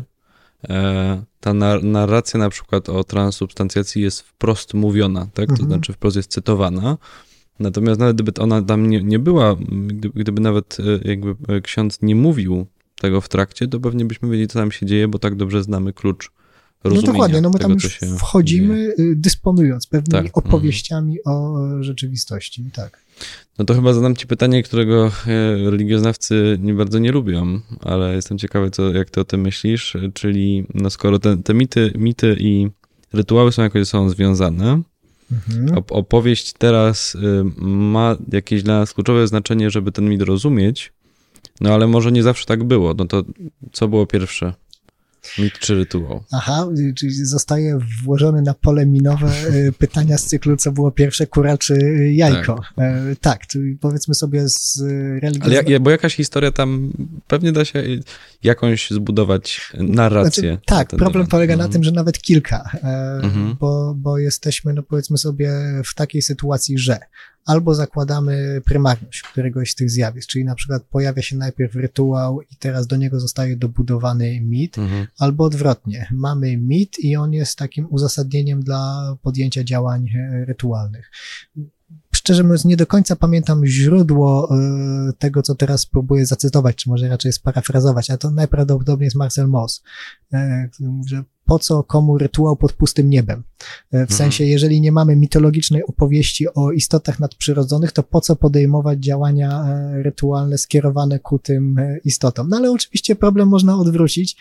Speaker 1: e, ta nar- narracja na przykład o transubstancjacji jest wprost mówiona, tak? Mhm. To znaczy wprost jest cytowana. Natomiast nawet gdyby ona tam nie, nie była, gdyby, gdyby nawet jakby ksiądz nie mówił tego w trakcie, to pewnie byśmy wiedzieli, co tam się dzieje, bo tak dobrze znamy klucz
Speaker 2: No dokładnie, no my tego, tam już wchodzimy dzieje. dysponując pewnymi tak. opowieściami mm. o rzeczywistości, tak.
Speaker 1: No to chyba zadam ci pytanie, którego religioznawcy nie bardzo nie lubią, ale jestem ciekawy, co, jak ty o tym myślisz, czyli no skoro te, te mity, mity i rytuały są jakoś ze sobą związane, mhm. opowieść teraz ma jakieś dla nas kluczowe znaczenie, żeby ten mit rozumieć, no ale może nie zawsze tak było, no to co było pierwsze? Mit czy rytuał?
Speaker 2: Aha, czyli zostaje włożony na pole minowe pytania z cyklu, co było pierwsze, kura czy jajko. Tak, e, tak czyli powiedzmy sobie z religią.
Speaker 1: Ale ja, bo jakaś historia tam pewnie da się jakąś zbudować narrację.
Speaker 2: Znaczy, tak, problem temat. polega mhm. na tym, że nawet kilka, e, mhm. bo, bo jesteśmy, no powiedzmy sobie, w takiej sytuacji, że albo zakładamy prymarność któregoś z tych zjawisk, czyli na przykład pojawia się najpierw rytuał i teraz do niego zostaje dobudowany mit, mhm. albo odwrotnie. Mamy mit i on jest takim uzasadnieniem dla podjęcia działań rytualnych. Szczerze mówiąc, nie do końca pamiętam źródło y, tego, co teraz spróbuję zacytować, czy może raczej sparafrazować, ale to najprawdopodobniej jest Marcel Mauss, y, który mówi, że po co komu rytuał pod pustym niebem? W mhm. sensie, jeżeli nie mamy mitologicznej opowieści o istotach nadprzyrodzonych, to po co podejmować działania rytualne skierowane ku tym istotom? No ale oczywiście problem można odwrócić,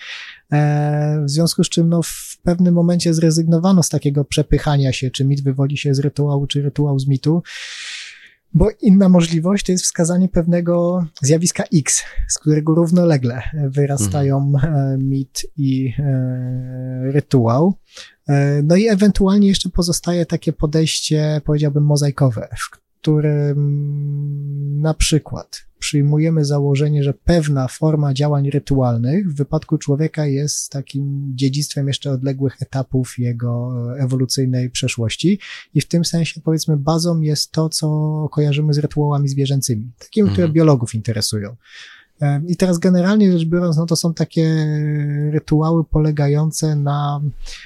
Speaker 2: w związku z czym no, w pewnym momencie zrezygnowano z takiego przepychania się, czy mit wywodzi się z rytuału, czy rytuał z mitu, bo inna możliwość to jest wskazanie pewnego zjawiska X, z którego równolegle wyrastają mhm. mit i e, rytuał. E, no i ewentualnie jeszcze pozostaje takie podejście, powiedziałbym, mozaikowe, w którym na przykład przyjmujemy założenie, że pewna forma działań rytualnych w wypadku człowieka jest takim dziedzictwem jeszcze odległych etapów jego ewolucyjnej przeszłości i w tym sensie, powiedzmy, bazą jest to, co kojarzymy z rytuałami zwierzęcymi, takimi, mhm. które biologów interesują. I teraz generalnie rzecz biorąc, no to są takie rytuały polegające na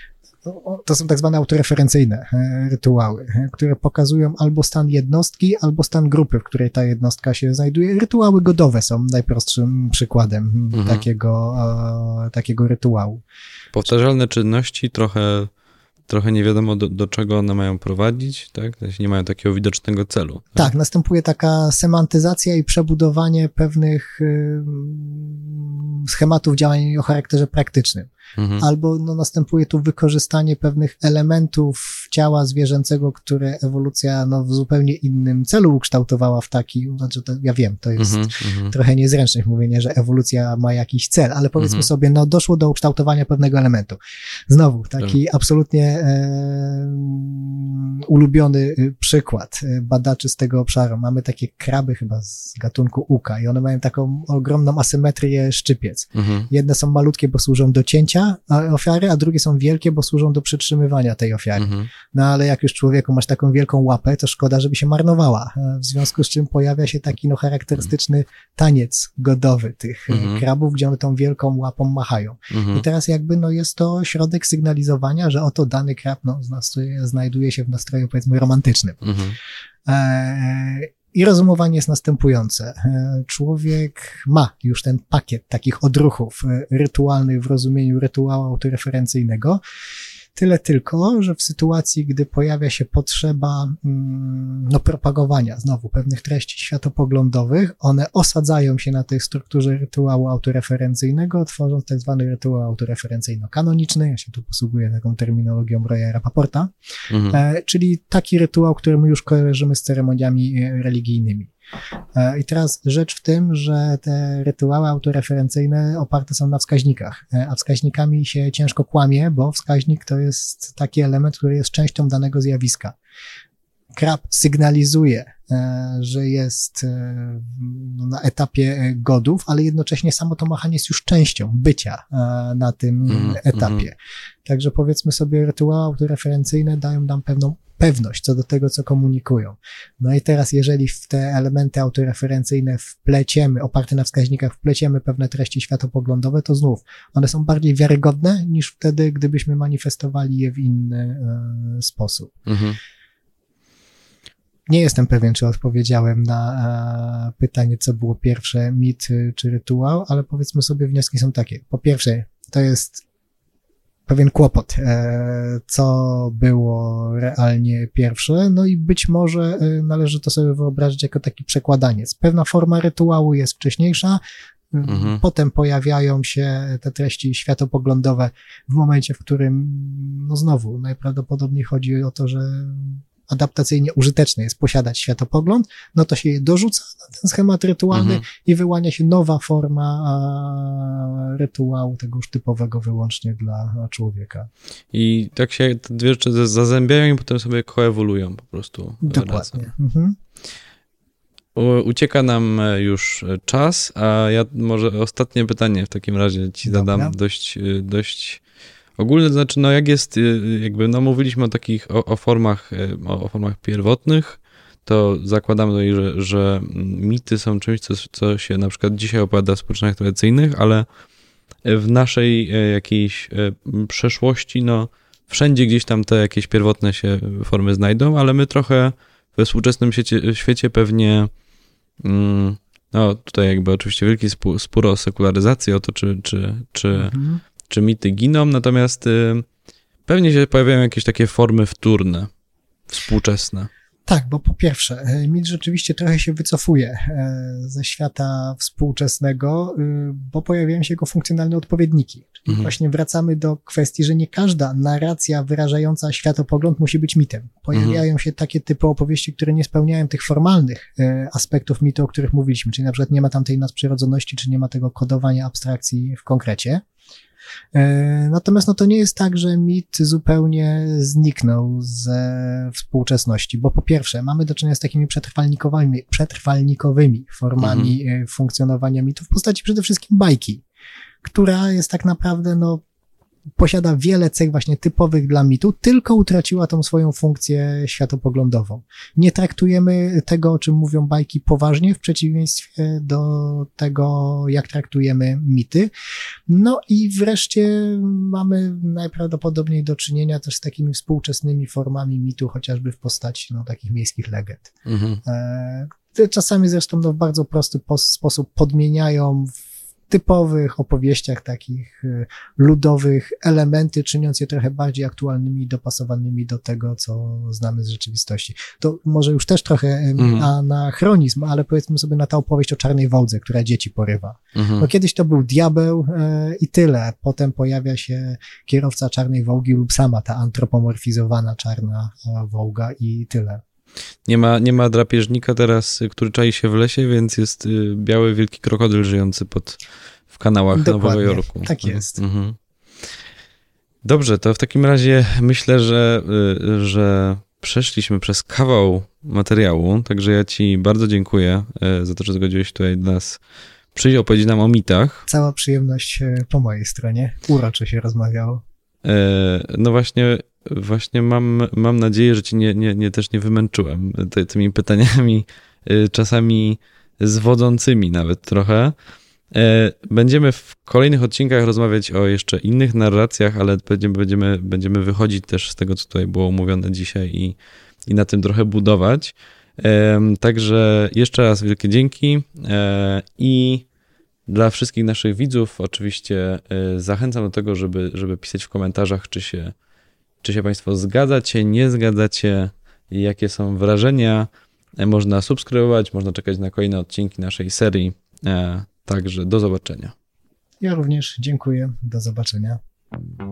Speaker 2: to są tak zwane autoreferencyjne rytuały, które pokazują albo stan jednostki, albo stan grupy, w której ta jednostka się znajduje. Rytuały godowe są najprostszym przykładem mhm. takiego, takiego rytuału.
Speaker 1: Powtarzalne czynności, trochę, trochę nie wiadomo do, do czego one mają prowadzić, tak? Nie mają takiego widocznego celu. Tak?
Speaker 2: Tak, następuje taka semantyzacja i przebudowanie pewnych schematów działań o charakterze praktycznym. mhm. albo no, następuje tu wykorzystanie pewnych elementów ciała zwierzęcego, które ewolucja no, w zupełnie innym celu ukształtowała w taki, znaczy to, ja wiem, to jest mhm. trochę niezręczne mówienie, że ewolucja ma jakiś cel, ale powiedzmy mhm. sobie, no doszło do ukształtowania pewnego elementu. Znowu, taki tak. absolutnie e, ulubiony przykład badaczy z tego obszaru. Mamy takie kraby chyba z gatunku uka i one mają taką ogromną asymetrię szczypiec. Mhm. Jedne są malutkie, bo służą do cięcia ofiary, a drugie są wielkie, bo służą do przytrzymywania tej ofiary. Mhm. No ale jak już człowieku masz taką wielką łapę, to szkoda, żeby się marnowała. W związku z czym pojawia się taki no charakterystyczny taniec godowy tych mhm. krabów, gdzie one tą wielką łapą machają. Mhm. I teraz jakby no jest to środek sygnalizowania, że oto dany krab no, znajduje się w nastroju powiedzmy romantycznym. Mhm. E I rozumowanie jest następujące. Człowiek ma już ten pakiet takich odruchów rytualnych w rozumieniu rytuału autoreferencyjnego, tyle tylko, że w sytuacji, gdy pojawia się potrzeba no, propagowania znowu pewnych treści światopoglądowych, one osadzają się na tej strukturze rytuału autoreferencyjnego, tworząc tak zwany rytuał autoreferencyjno-kanoniczny. Ja się tu posługuję taką terminologią Roya Rappaporta, mhm. e, czyli taki rytuał, który my już kojarzymy z ceremoniami religijnymi. I teraz rzecz w tym, że te rytuały autoreferencyjne oparte są na wskaźnikach, a wskaźnikami się ciężko kłamie, bo wskaźnik to jest taki element, który jest częścią danego zjawiska. Krab sygnalizuje, że jest na etapie godów, ale jednocześnie samo to machanie jest już częścią bycia na tym mm, etapie. Mm. Także powiedzmy sobie, rytuały autoreferencyjne dają nam pewną pewność co do tego, co komunikują. No i teraz, jeżeli w te elementy autoreferencyjne wpleciemy, oparte na wskaźnikach, wpleciemy pewne treści światopoglądowe, to znów one są bardziej wiarygodne niż wtedy, gdybyśmy manifestowali je w inny e, sposób. Mhm. Nie jestem pewien, czy odpowiedziałem na pytanie, co było pierwsze, mit czy rytuał, ale powiedzmy sobie, wnioski są takie. Po pierwsze, to jest pewien kłopot, co było realnie pierwsze, no i być może należy to sobie wyobrazić jako taki przekładaniec. Pewna forma rytuału jest wcześniejsza, mhm. potem pojawiają się te treści światopoglądowe w momencie, w którym, no znowu, najprawdopodobniej chodzi o to, że adaptacyjnie użyteczne jest posiadać światopogląd, no to się je dorzuca na ten schemat rytualny mhm. i wyłania się nowa forma a, rytuału, tego już typowego wyłącznie dla człowieka.
Speaker 1: I tak się te dwie rzeczy zazębiają i potem sobie koewoluują po prostu.
Speaker 2: Dokładnie. Mhm.
Speaker 1: Ucieka nam już czas, a ja może ostatnie pytanie w takim razie ci Dobra. zadam dość, dość ogólne, to znaczy, no jak jest, jakby, no mówiliśmy o takich, o, o formach, o, o formach pierwotnych, to zakładamy, że, że mity są czymś, co, co się na przykład dzisiaj opowiada w społecznościach tradycyjnych, ale w naszej jakiejś przeszłości, no wszędzie gdzieś tam te jakieś pierwotne się formy znajdą, ale my trochę we współczesnym świecie, świecie pewnie, no tutaj jakby oczywiście wielki spór, spór o sekularyzację, o to, czy, czy, czy mhm. czy mity giną, natomiast y, pewnie się pojawiają jakieś takie formy wtórne, współczesne.
Speaker 2: Tak, bo po pierwsze, mit rzeczywiście trochę się wycofuje ze świata współczesnego, bo pojawiają się jego funkcjonalne odpowiedniki. Czyli mhm. właśnie wracamy do kwestii, że nie każda narracja wyrażająca światopogląd musi być mitem. Pojawiają mhm. się takie typy opowieści, które nie spełniają tych formalnych aspektów mitu, o których mówiliśmy, czyli na przykład nie ma tam tej nadprzyrodzoności, czy nie ma tego kodowania abstrakcji w konkrecie. Natomiast no to nie jest tak, że mit zupełnie zniknął ze współczesności, bo po pierwsze mamy do czynienia z takimi przetrwalnikowymi, przetrwalnikowymi formami mhm. funkcjonowania mitu w postaci przede wszystkim bajki, która jest tak naprawdę no posiada wiele cech właśnie typowych dla mitu, tylko utraciła tą swoją funkcję światopoglądową. Nie traktujemy tego, o czym mówią bajki, poważnie, w przeciwieństwie do tego, jak traktujemy mity. No i wreszcie mamy najprawdopodobniej do czynienia też z takimi współczesnymi formami mitu, chociażby w postaci no, takich miejskich legend. Mhm. E, czasami zresztą no, w bardzo prosty pos- sposób podmieniają w typowych opowieściach takich ludowych elementy, czyniąc je trochę bardziej aktualnymi, dopasowanymi do tego, co znamy z rzeczywistości. To może już też trochę mhm. anachronizm, ale powiedzmy sobie na ta opowieść o czarnej wołdze, która dzieci porywa. Mhm. No kiedyś to był diabeł e, i tyle. Potem pojawia się kierowca czarnej wołgi lub sama ta antropomorfizowana czarna wołga i tyle.
Speaker 1: Nie ma, nie ma drapieżnika teraz, który czai się w lesie, więc jest biały wielki krokodyl żyjący pod, w kanałach
Speaker 2: Dokładnie,
Speaker 1: Nowego Jorku.
Speaker 2: Tak jest.
Speaker 1: Mhm. Dobrze, to w takim razie myślę, że, że przeszliśmy przez kawał materiału, także ja ci bardzo dziękuję za to, że zgodziłeś tutaj do nas przyjść, opowiedzieć nam o mitach.
Speaker 2: Cała przyjemność po mojej stronie. Urocze się rozmawiało.
Speaker 1: No właśnie, właśnie mam, mam nadzieję, że cię nie, nie, nie też nie wymęczyłem ty, tymi pytaniami, czasami zwodzącymi nawet trochę. Będziemy w kolejnych odcinkach rozmawiać o jeszcze innych narracjach, ale będziemy, będziemy, będziemy wychodzić też z tego, co tutaj było omówione dzisiaj i, i na tym trochę budować. Także jeszcze raz wielkie dzięki i dla wszystkich naszych widzów oczywiście zachęcam do tego, żeby, żeby pisać w komentarzach, czy się, czy się Państwo zgadzacie, nie zgadzacie, jakie są wrażenia. Można subskrybować, można czekać na kolejne odcinki naszej serii. Także do zobaczenia.
Speaker 2: Ja również dziękuję. Do zobaczenia.